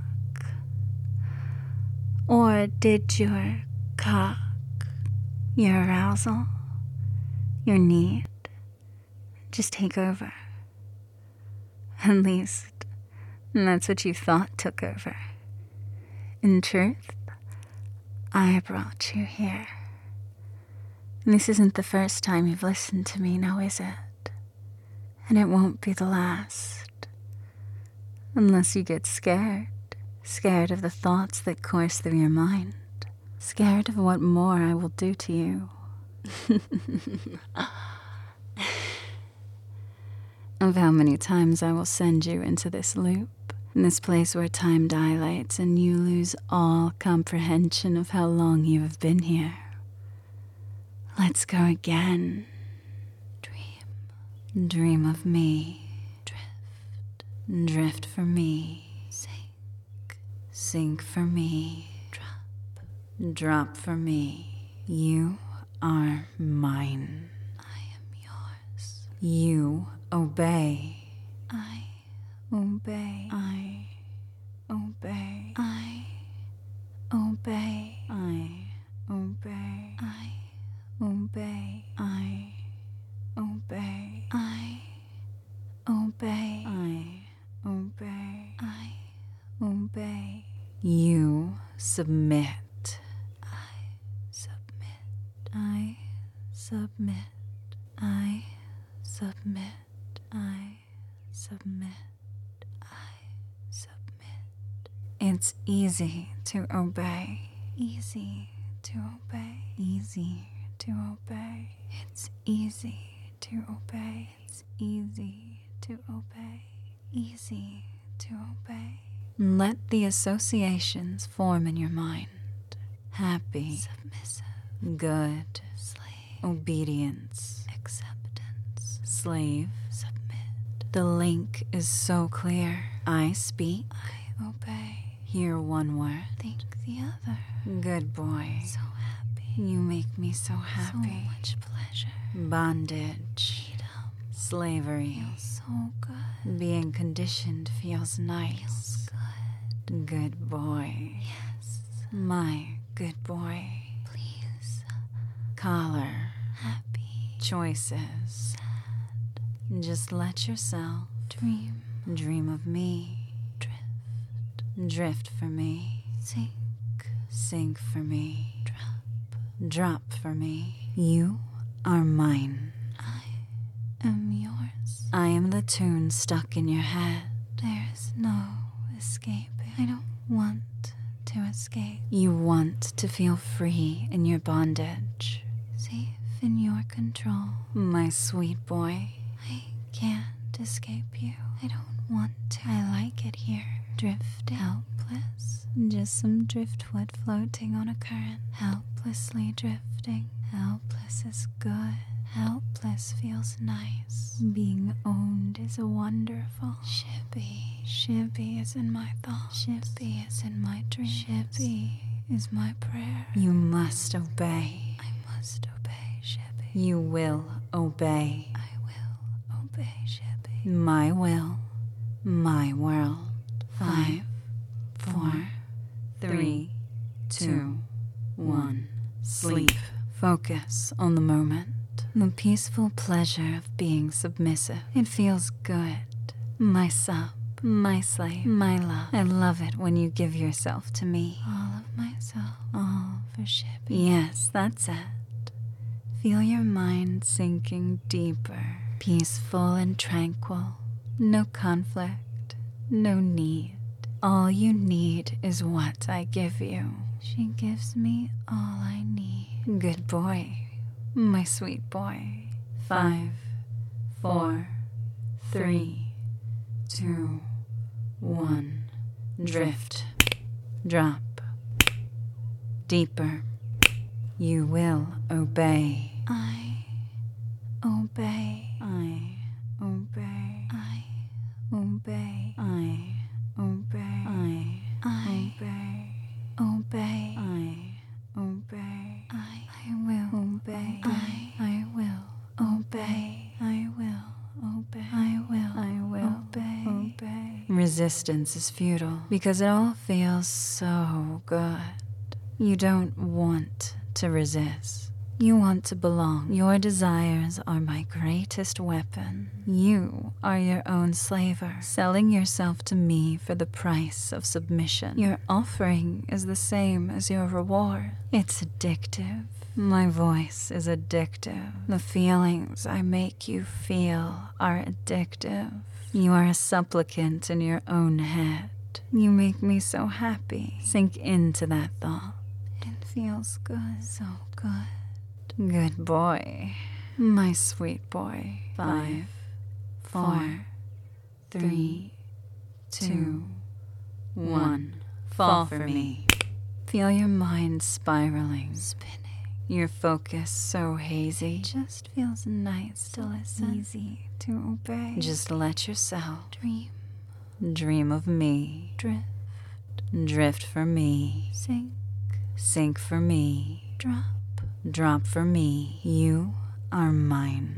Or did your cock, your arousal, your need just take over? At least, that's what you thought took over. In truth, I brought you here. This isn't the first time you've listened to me, now is it? And it won't be the last. Unless you get scared. Scared of the thoughts that course through your mind. Scared of what more I will do to you. Of how many times I will send you into this loop. In this place where time dilates and you lose all comprehension of how long you have been here. Let's go again. Dream. Dream of me. Drift. Drift for me. Sink. Sink for me. Drop. Drop for me. You are mine. I am yours. You obey. I obey. I obey. I obey. I obey. I obey. I obey. I obey. I obey. I obey. You submit. I submit. I submit. I submit. I submit. I submit. It's easy to obey. Easy to obey. Easy to obey. It's easy to obey. It's easy to obey. Easy to obey. Let the associations form in your mind. Happy. Submissive. Good. Slave. Obedience. Acceptance. Slave. Submit. The link is so clear. I speak. I obey. Hear one word. Think the other. Good boy. So happy. You make me so happy. So much pleasure. Bondage. Freedom. Slavery. Feels so good. Being conditioned feels nice. Feels good. Good boy. Yes. My good boy. Please. Collar. Happy. Choices. Sad. Just let yourself dream. Dream of me. Drift. Drift for me. Sink. Sink for me. Drop. Drop for me. You are mine. I am yours. I am the tune stuck in your head. There's no escaping. I don't want to escape. You want to feel free in your bondage. Safe in your control. My sweet boy. I can't escape you. I don't want to. I like it here. Drifting. Helpless. Just some driftwood floating on a current. Helplessly drifting. Helpless is good. Helpless feels nice. Being owned is wonderful. Shippy. Shippy is in my thoughts. Shippy is in my dreams. Shippy is my prayer. You must obey. I must obey, Shippy. You will obey. I will obey, Shippy. My will. My world. Five, four, three, two, one. Sleep. Focus on the moment. The peaceful pleasure of being submissive. It feels good. My sub, my slave, my love. I love it when you give yourself to me. All of myself. All for Shippy. Yes, that's it. Feel your mind sinking deeper. Peaceful and tranquil. No conflict. No need. All you need is what I give you. She gives me all I need. Good boy. My sweet boy. Five, four, three, two, one. Drift. Drop. Deeper. You will obey. I obey. I obey. I obey. I obey. I obey. Obey. I obey. I I will obey. I I will obey. I will obey. I will. I will obey. Obey. Resistance is futile because it all feels so good. You don't want to resist. You want to belong. Your desires are my greatest weapon. You are your own slaver, selling yourself to me for the price of submission. Your offering is the same as your reward. It's addictive. My voice is addictive. The feelings I make you feel are addictive. You are a supplicant in your own head. You make me so happy. Sink into that thought. It feels good, so good. Good boy. My sweet boy. Five, four, three, two, one. Fall for me. Feel your mind spiraling, spinning. Your focus so hazy. It just feels nice to listen. Easy to obey. Just let yourself dream. Dream of me. Drift. Drift for me. Sink. Sink for me. Drop. Drop for me. You are mine.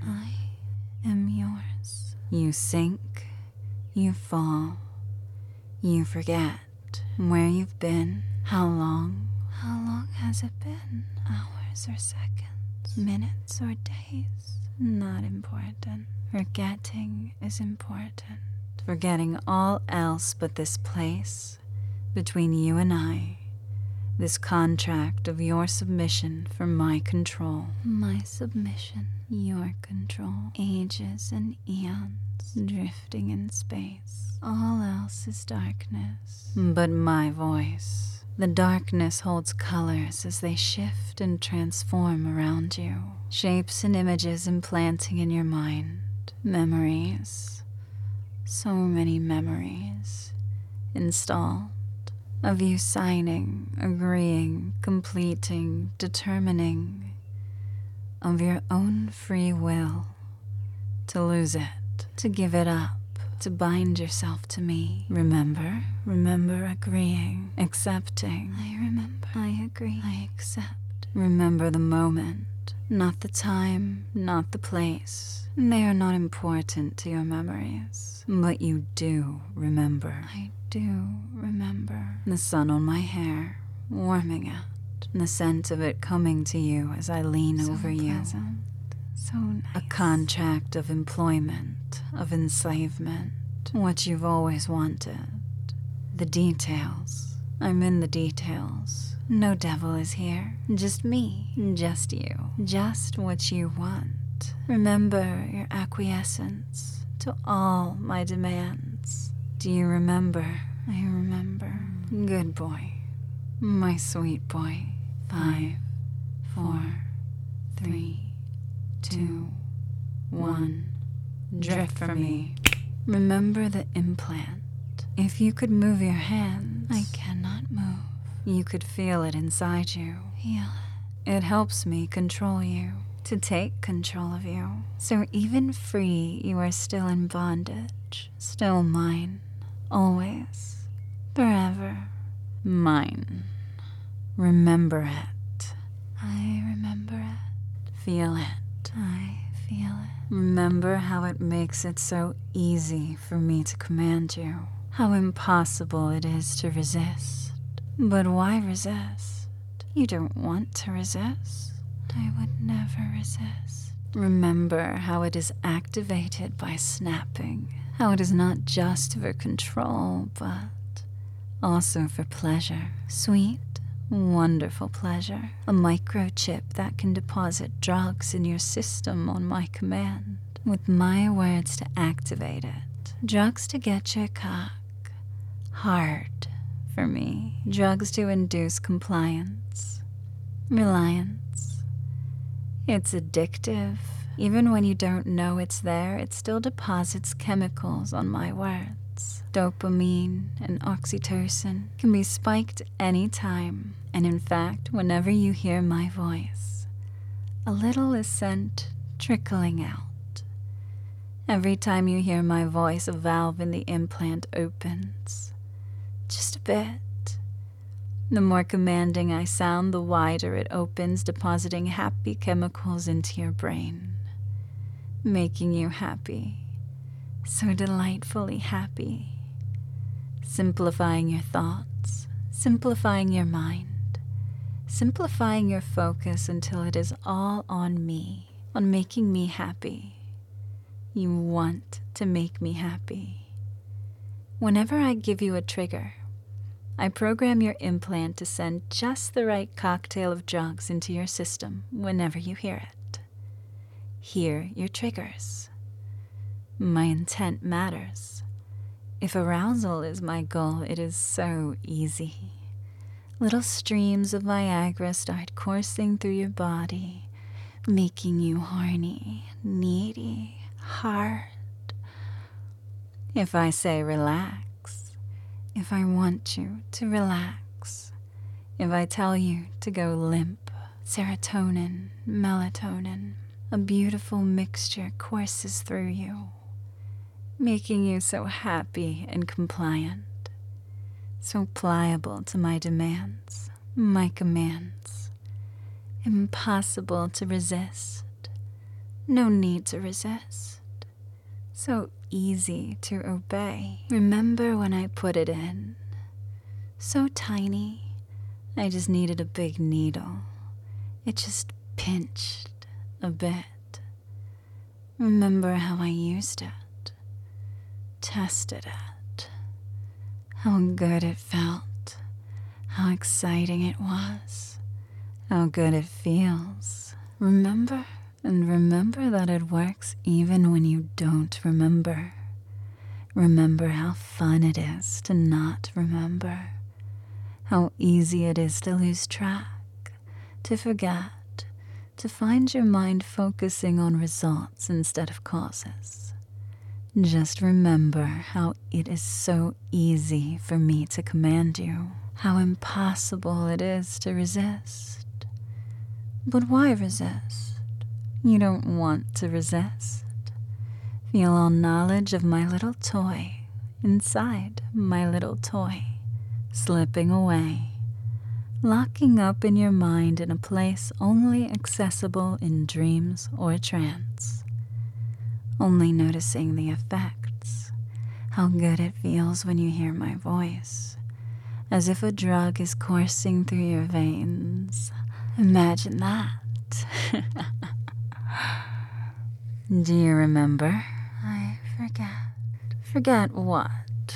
I am yours. You sink. You fall. You forget where you've been. How long? How long has it been? Hours or seconds? Minutes or days? Not important. Forgetting is important. Forgetting all else but this place between you and I. This contract of your submission for my control. My submission, your control. Ages and eons, drifting in space. All else is darkness. But my voice. The darkness holds colors as they shift and transform around you. Shapes and images implanting in your mind. Memories. So many memories installed of you signing, agreeing, completing, determining of your own free will to lose it, to give it up, to bind yourself to me. Remember, remember agreeing, accepting. I remember, I agree, I accept. Remember the moment, not the time, not the place. They are not important to your memories, but you do remember. I do remember. The sun on my hair, warming it, the scent of it coming to you as I lean so over pleasant. You. So nice. A contract of employment, of enslavement, what you've always wanted. The details. I'm in the details. No devil is here. Just me. Just you. Just what you want. Remember your acquiescence to all my demands. Do you remember? I remember. Good boy. My sweet boy. Five, four, three, two, one. Drift for me. Remember the implant. If you could move your hands, I cannot move. You could feel it inside you. Feel it. It helps me control you, to take control of you. So even free, you are still in bondage. Still mine. Always. Forever. Mine. Remember it. I remember it. Feel it. I feel it. Remember how it makes it so easy for me to command you. How impossible it is to resist. But why resist? You don't want to resist. I would never resist. Remember how it is activated by snapping. How it is not just for control, but also for pleasure. Sweet, wonderful pleasure. A microchip that can deposit drugs in your system on my command. With my words to activate it. Drugs to get your cock hard for me. Drugs to induce compliance. Reliance. It's addictive. Even when you don't know it's there, it still deposits chemicals on my words. Dopamine and oxytocin can be spiked anytime. And in fact, whenever you hear my voice, a little is sent trickling out. Every time you hear my voice, a valve in the implant opens. Just a bit. The more commanding I sound, the wider it opens, depositing happy chemicals into your brain, making you happy, so delightfully happy, simplifying your thoughts, simplifying your mind, simplifying your focus until it is all on me, on making me happy. You want to make me happy. Whenever I give you a trigger, I program your implant to send just the right cocktail of drugs into your system whenever you hear it. Hear your triggers. My intent matters. If arousal is my goal, it is so easy. Little streams of Viagra start coursing through your body, making you horny, needy, hard. If I say relax, if I want you to relax, if I tell you to go limp, serotonin, melatonin, a beautiful mixture courses through you, making you so happy and compliant, so pliable to my demands, my commands, impossible to resist, no need to resist, so easy to obey. Remember when I put it in? So tiny, I just needed a big needle. It just pinched a bit. Remember how I used it, tested it, how good it felt, how exciting it was, how good it feels. Remember? And remember that it works even when you don't remember. Remember how fun it is to not remember. How easy it is to lose track, to forget, to find your mind focusing on results instead of causes. Just remember how it is so easy for me to command you, how impossible it is to resist. But why resist? You don't want to resist. Feel all knowledge of my little toy inside my little toy, slipping away, locking up in your mind in a place only accessible in dreams or trance. Only noticing the effects, how good it feels when you hear my voice, as if a drug is coursing through your veins. Imagine that. Do you remember? I forget. Forget what?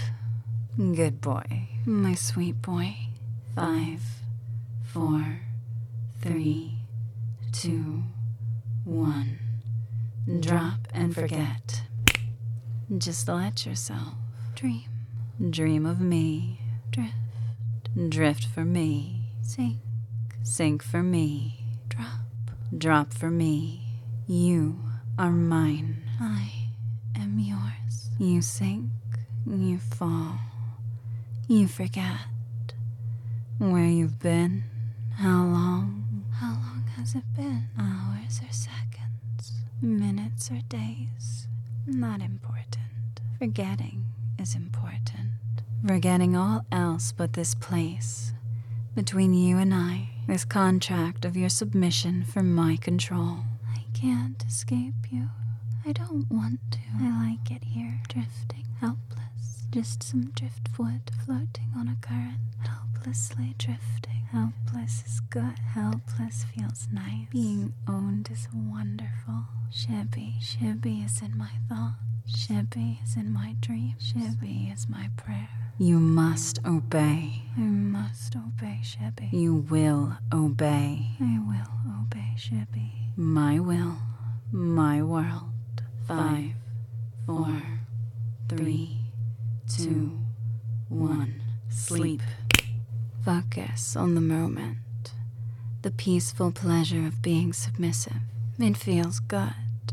Good boy, my sweet boy. Five, four, three, two, one. Drop and forget. Just let yourself dream. Dream of me. Drift. Drift for me. Sink. Sink for me. Drop. Drop for me. You are mine. I am yours. You sink. You fall. You forget where you've been. How long? How long has it been? Hours or seconds? Minutes or days? Not important. Forgetting is important. Forgetting all else but this place between you and I, this contract of your submission for my control. I can't escape you. I don't want to. I like it here, drifting, helpless. Just some driftwood floating on a current, helplessly drifting. Helpless is good. Helpless feels nice. Being owned is wonderful. Shibby. Shibby is in my thoughts. Shibby is in my dreams. Shibby is my prayer. You must obey. I must obey, Shibby. You will obey. I will obey, Shibby. My will, my world. Five, four, three, two, one. Sleep. Focus on the moment. The peaceful pleasure of being submissive. It feels good.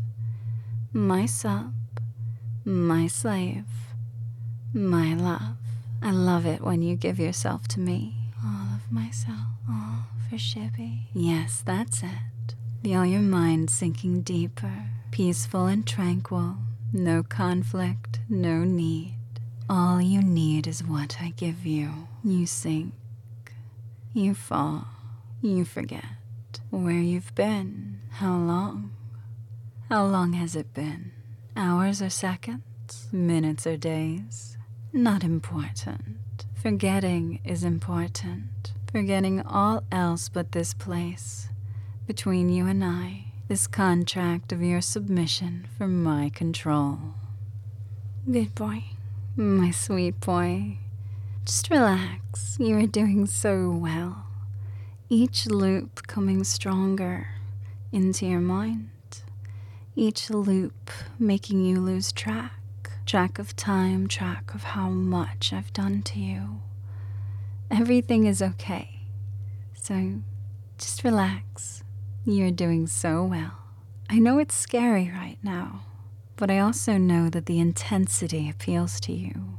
My sub, my slave, my love. I love it when you give yourself to me. All of myself, all for Shibby. Yes, that's it. Feel your mind sinking deeper, peaceful and tranquil. No conflict, no need. All you need is what I give you. You sink, you fall, you forget where you've been. How long? How long has it been? Hours or seconds? Minutes or days? Not important. Forgetting is important. Forgetting all else but this place between you and I, this contract of your submission for my control. Good boy, my sweet boy. Just relax. You are doing so well. Each loop coming stronger into your mind. Each loop making you lose track. Track of time, track of how much I've done to you. Everything is okay. So just relax. You're doing so well. I know it's scary right now, but I also know that the intensity appeals to you.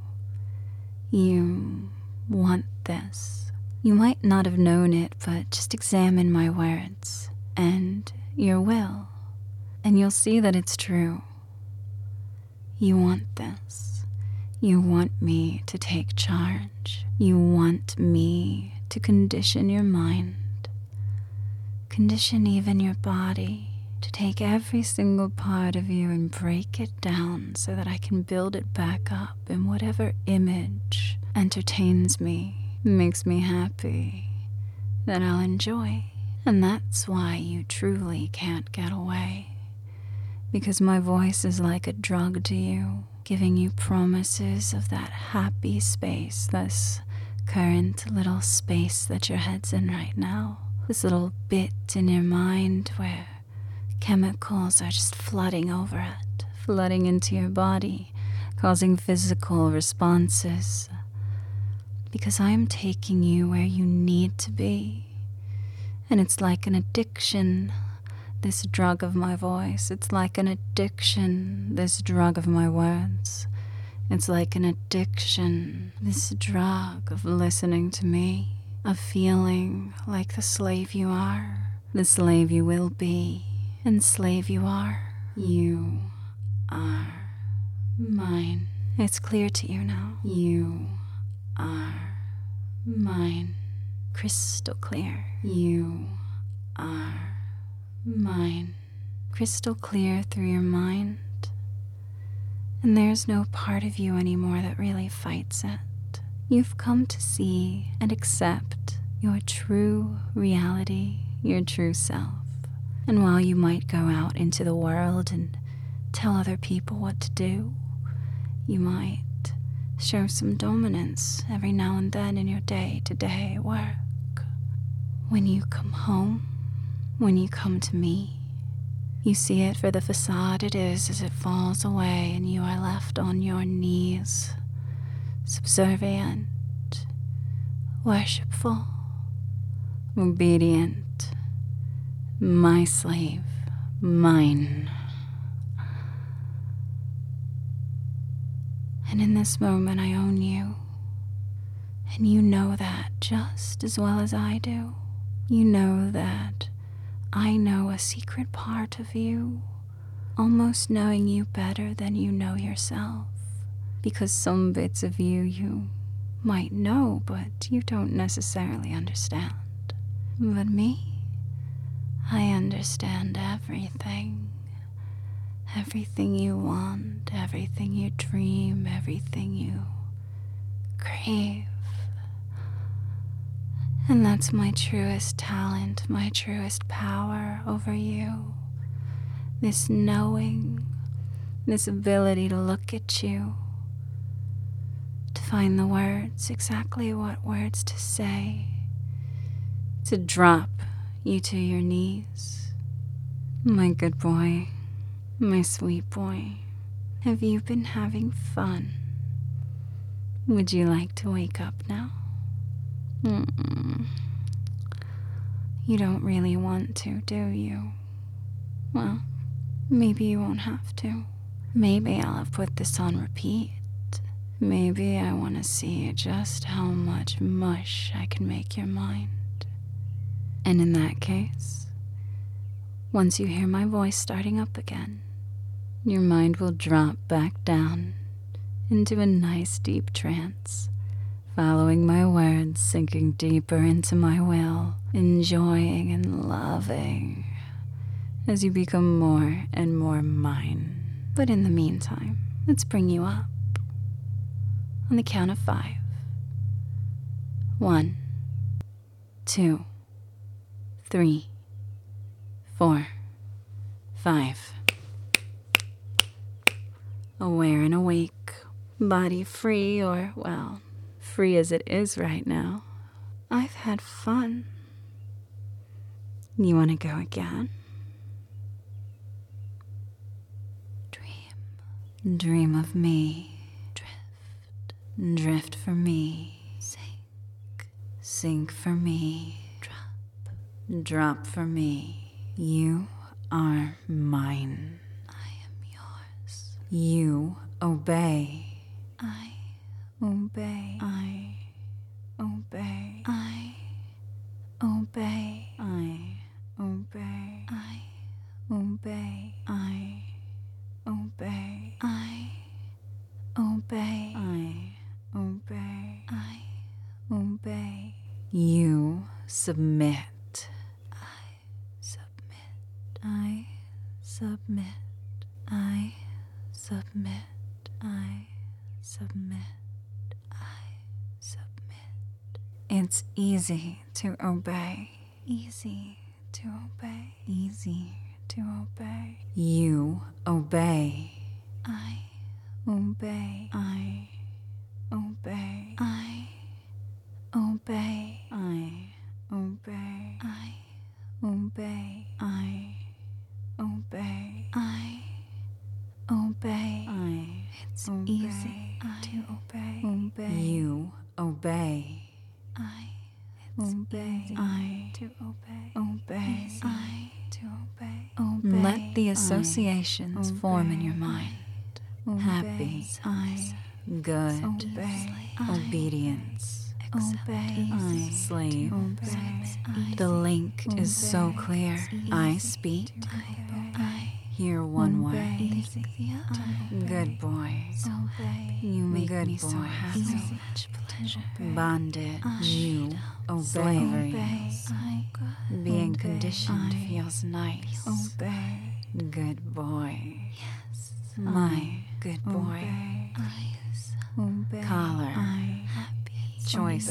You want this. You might not have known it, but just examine my words and your will, and you'll see that it's true. You want this. You want me to take charge. You want me to condition your mind, condition even your body, to take every single part of you and break it down so that I can build it back up in whatever image entertains me, makes me happy, that I'll enjoy. And that's why you truly can't get away. Because my voice is like a drug to you, giving you promises of that happy space, this current little space that your head's in right now. This little bit in your mind where chemicals are just flooding over it, flooding into your body, causing physical responses. Because I'm taking you where you need to be. And it's like an addiction, this drug of my voice. It's like an addiction, this drug of my words. It's like an addiction, this drug of listening to me, of feeling like the slave you are, the slave you will be, and slave you are. You are mine. It's clear to you now. You are mine. Crystal clear. You are mine. Crystal clear through your mind. And there's no part of you anymore that really fights it. You've come to see and accept your true reality, your true self. And while you might go out into the world and tell other people what to do, you might show some dominance every now and then in your day-to-day work. When you come home, when you come to me, you see it for the facade it is as it falls away and you are left on your knees, subservient, worshipful, obedient, my slave, mine. And in this moment I own you, and you know that just as well as I do. You know that I know a secret part of you, almost knowing you better than you know yourself, because some bits of you you might know, but you don't necessarily understand. But me, I understand everything. Everything you want, everything you dream, everything you crave. And that's my truest talent, my truest power over you. This knowing, this ability to look at you, to find the words, exactly what words to say, to drop you to your knees. My good boy, my sweet boy, have you been having fun? Would you like to wake up now? Mm-mm. You don't really want to, do you? Well, maybe you won't have to. Maybe I'll have put this on repeat. Maybe I want to see just how much mush I can make your mind. And in that case, once you hear my voice starting up again, your mind will drop back down into a nice deep trance, following my words, sinking deeper into my will, enjoying and loving as you become more and more mine. But in the meantime, let's bring you up. On the count of five. One, two, three, four, five. Aware and awake, body free or, well, free as it is right now. I've had fun. You want to go again? Dream. Dream of me. Drift. Drift for me. Sink. Sink for me. Drop. Drop for me. You are mine. I am yours. You obey. I obey. I obey. I obey. I obey. I obey. I obey. I obey. I obey. I obey. You submit. I submit. I submit. I submit. I submit. I submit. It's easy to obey. Easy to obey. Easy to obey. You obey. I obey. I obey. I obey. I obey. I obey. I obey. I obey. I it's obey. Easy I to obey. Obey. You obey. I it's obey. Easy I to obey. Obey. Easy I to obey. Obey. Let the associations I form in your mind. Obey. Happy. I good. Obey. Obedience. Obey. I slave. Obey. The link obey. Is so clear. I speak. I hear one word. Good boy. You make good me boy. So happy. So much pleasure. Bondage. You obey. Slavery. Being obey. Conditioned I feels nice. Obey. Good boy. Yes. My good boy. Eyes. Obey. Collar. I choices.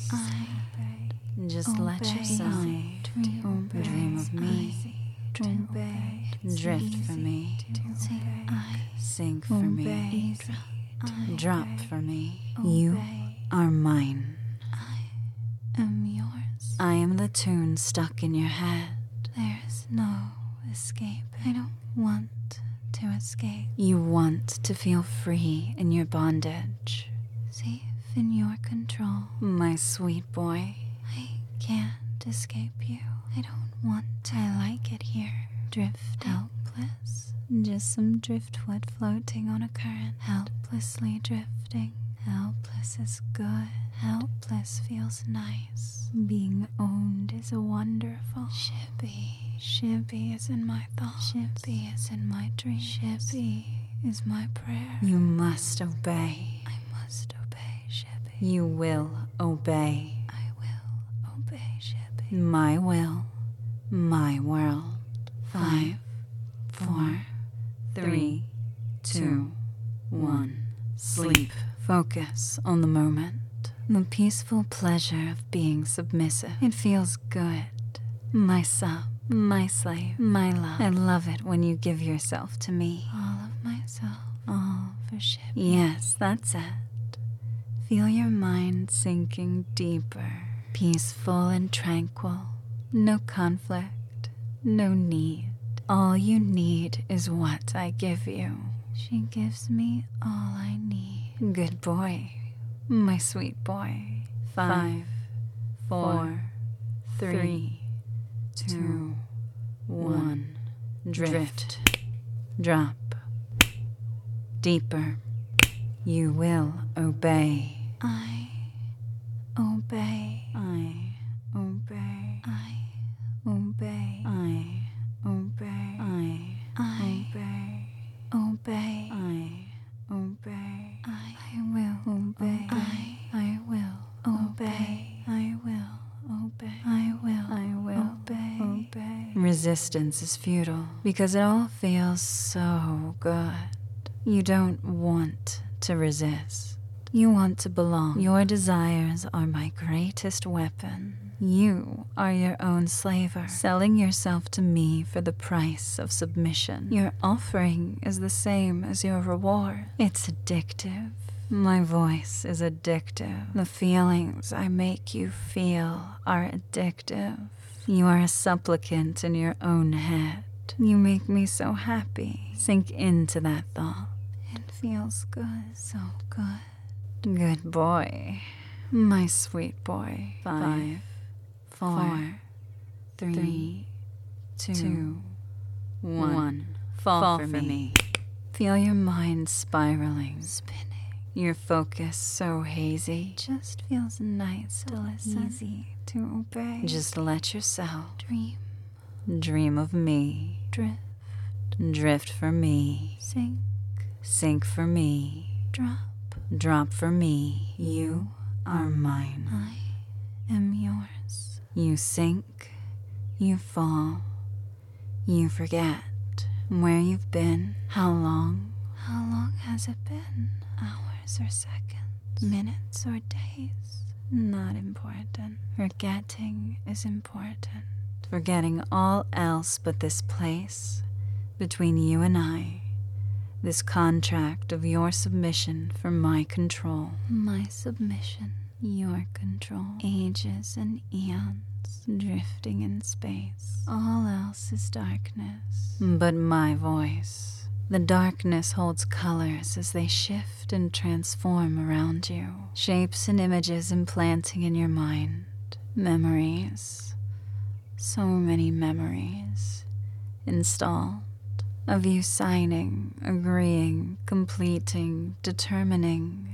I just obey. Let yourself dream, dream of me. Obey. Drift for me. Sink for me. Drop for me. You are mine. I am yours. I am the tune stuck in your head. There's no escape. I don't want to escape. You want to feel free in your bondage. Safe in your control. My sweet boy. I can't escape you. I don't want to. I like it here. Drift helpless. Just some driftwood floating on a current. Helplessly drifting. Helpless is good. Helpless feels nice. Being owned is a wonderful. Shippy. Shippy is in my thoughts. Shippy is in my dreams. Shippy is my prayer. You must obey. I must obey, Shippy. You will obey. I will obey, Shippy. My will. My world. Five, four, three, two, one. Sleep. Focus on the moment. The peaceful pleasure of being submissive. It feels good. My sub, my slave, my love. I love it when you give yourself to me. All of myself. All for Shippy. Yes, that's it. Feel your mind sinking deeper. Peaceful and tranquil. No conflict. No need. All you need is what I give you. She gives me all I need. Good boy. My sweet boy. Five, four, three, two, one. Drift. Drop. Deeper. You will obey. I obey. I obey. I obey. I obey. I obey. Obey. I obey. I will obey. I I will obey. I will obey. I will. I will obey. Obey. Resistance is futile because it all feels so good. You don't want to resist. You want to belong. Your desires are my greatest weapon. You are your own slaver, selling yourself to me for the price of submission. Your offering is the same as your reward. It's addictive. My voice is addictive. The feelings I make you feel are addictive. You are a supplicant in your own head. You make me so happy. Sink into that thought. It feels good, so good. Good boy. My sweet boy. Five, four, four three, three, two, two one. one. Fall, Fall for, for me. me. Feel your mind spiraling, spinning. Your focus so hazy. Just feels nice to listen. Easy to obey. Just let yourself dream. Dream of me. Drift. Drift for me. Sink. Sink for me. Drop. Drop for me. You are mine. I am yours. You sink. You fall. You forget where you've been. How long? How long has it been? Hours or seconds? Minutes or days? Not important. Forgetting is important. Forgetting all else but this place between you and I. This contract of your submission for my control. My submission, your control. Ages and eons. Drifting in space. All else is darkness. But my voice. The darkness holds colors as they shift and transform around you. Shapes and images implanting in your mind. Memories. So many memories. Installed. Of you signing, agreeing, completing, determining.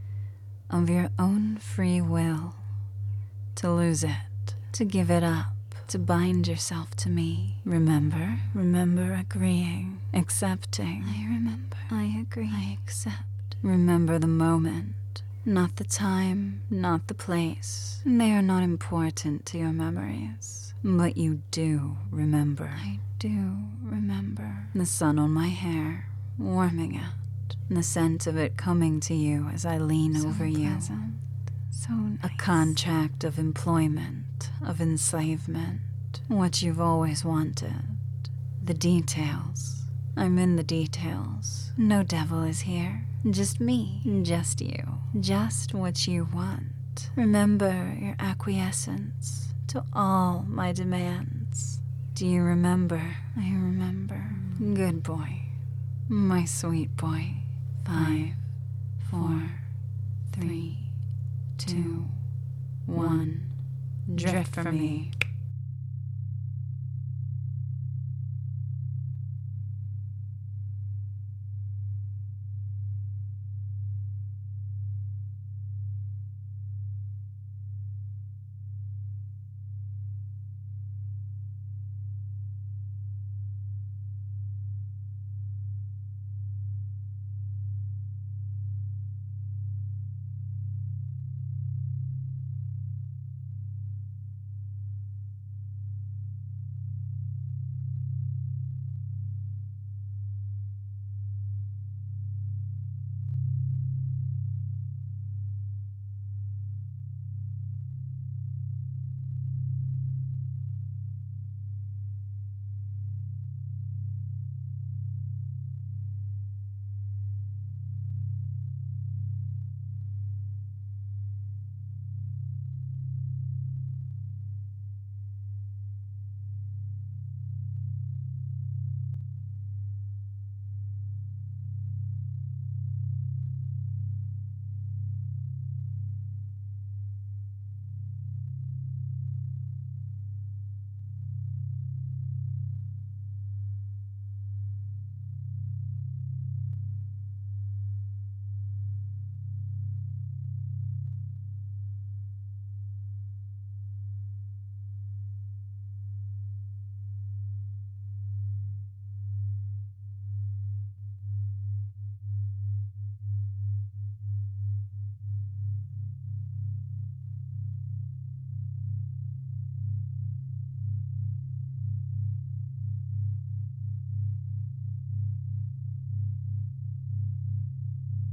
Of your own free will. To lose it. To give it up, to bind yourself to me. Remember, remember agreeing, accepting. I remember, I agree, I accept. Remember the moment, not the time, not the place. They are not important to your memories, but you do remember. I do remember. The sun on my hair, warming it, the scent of it coming to you as I lean so over pleasant. You. So nice. A contract of employment, of enslavement, what you've always wanted. The details. I'm in the details. No devil is here. Just me. Just you. Just what you want. Remember your acquiescence to all my demands. Do you remember? I remember. Good boy. My sweet boy. Five, four, three, two, one. Drift for me.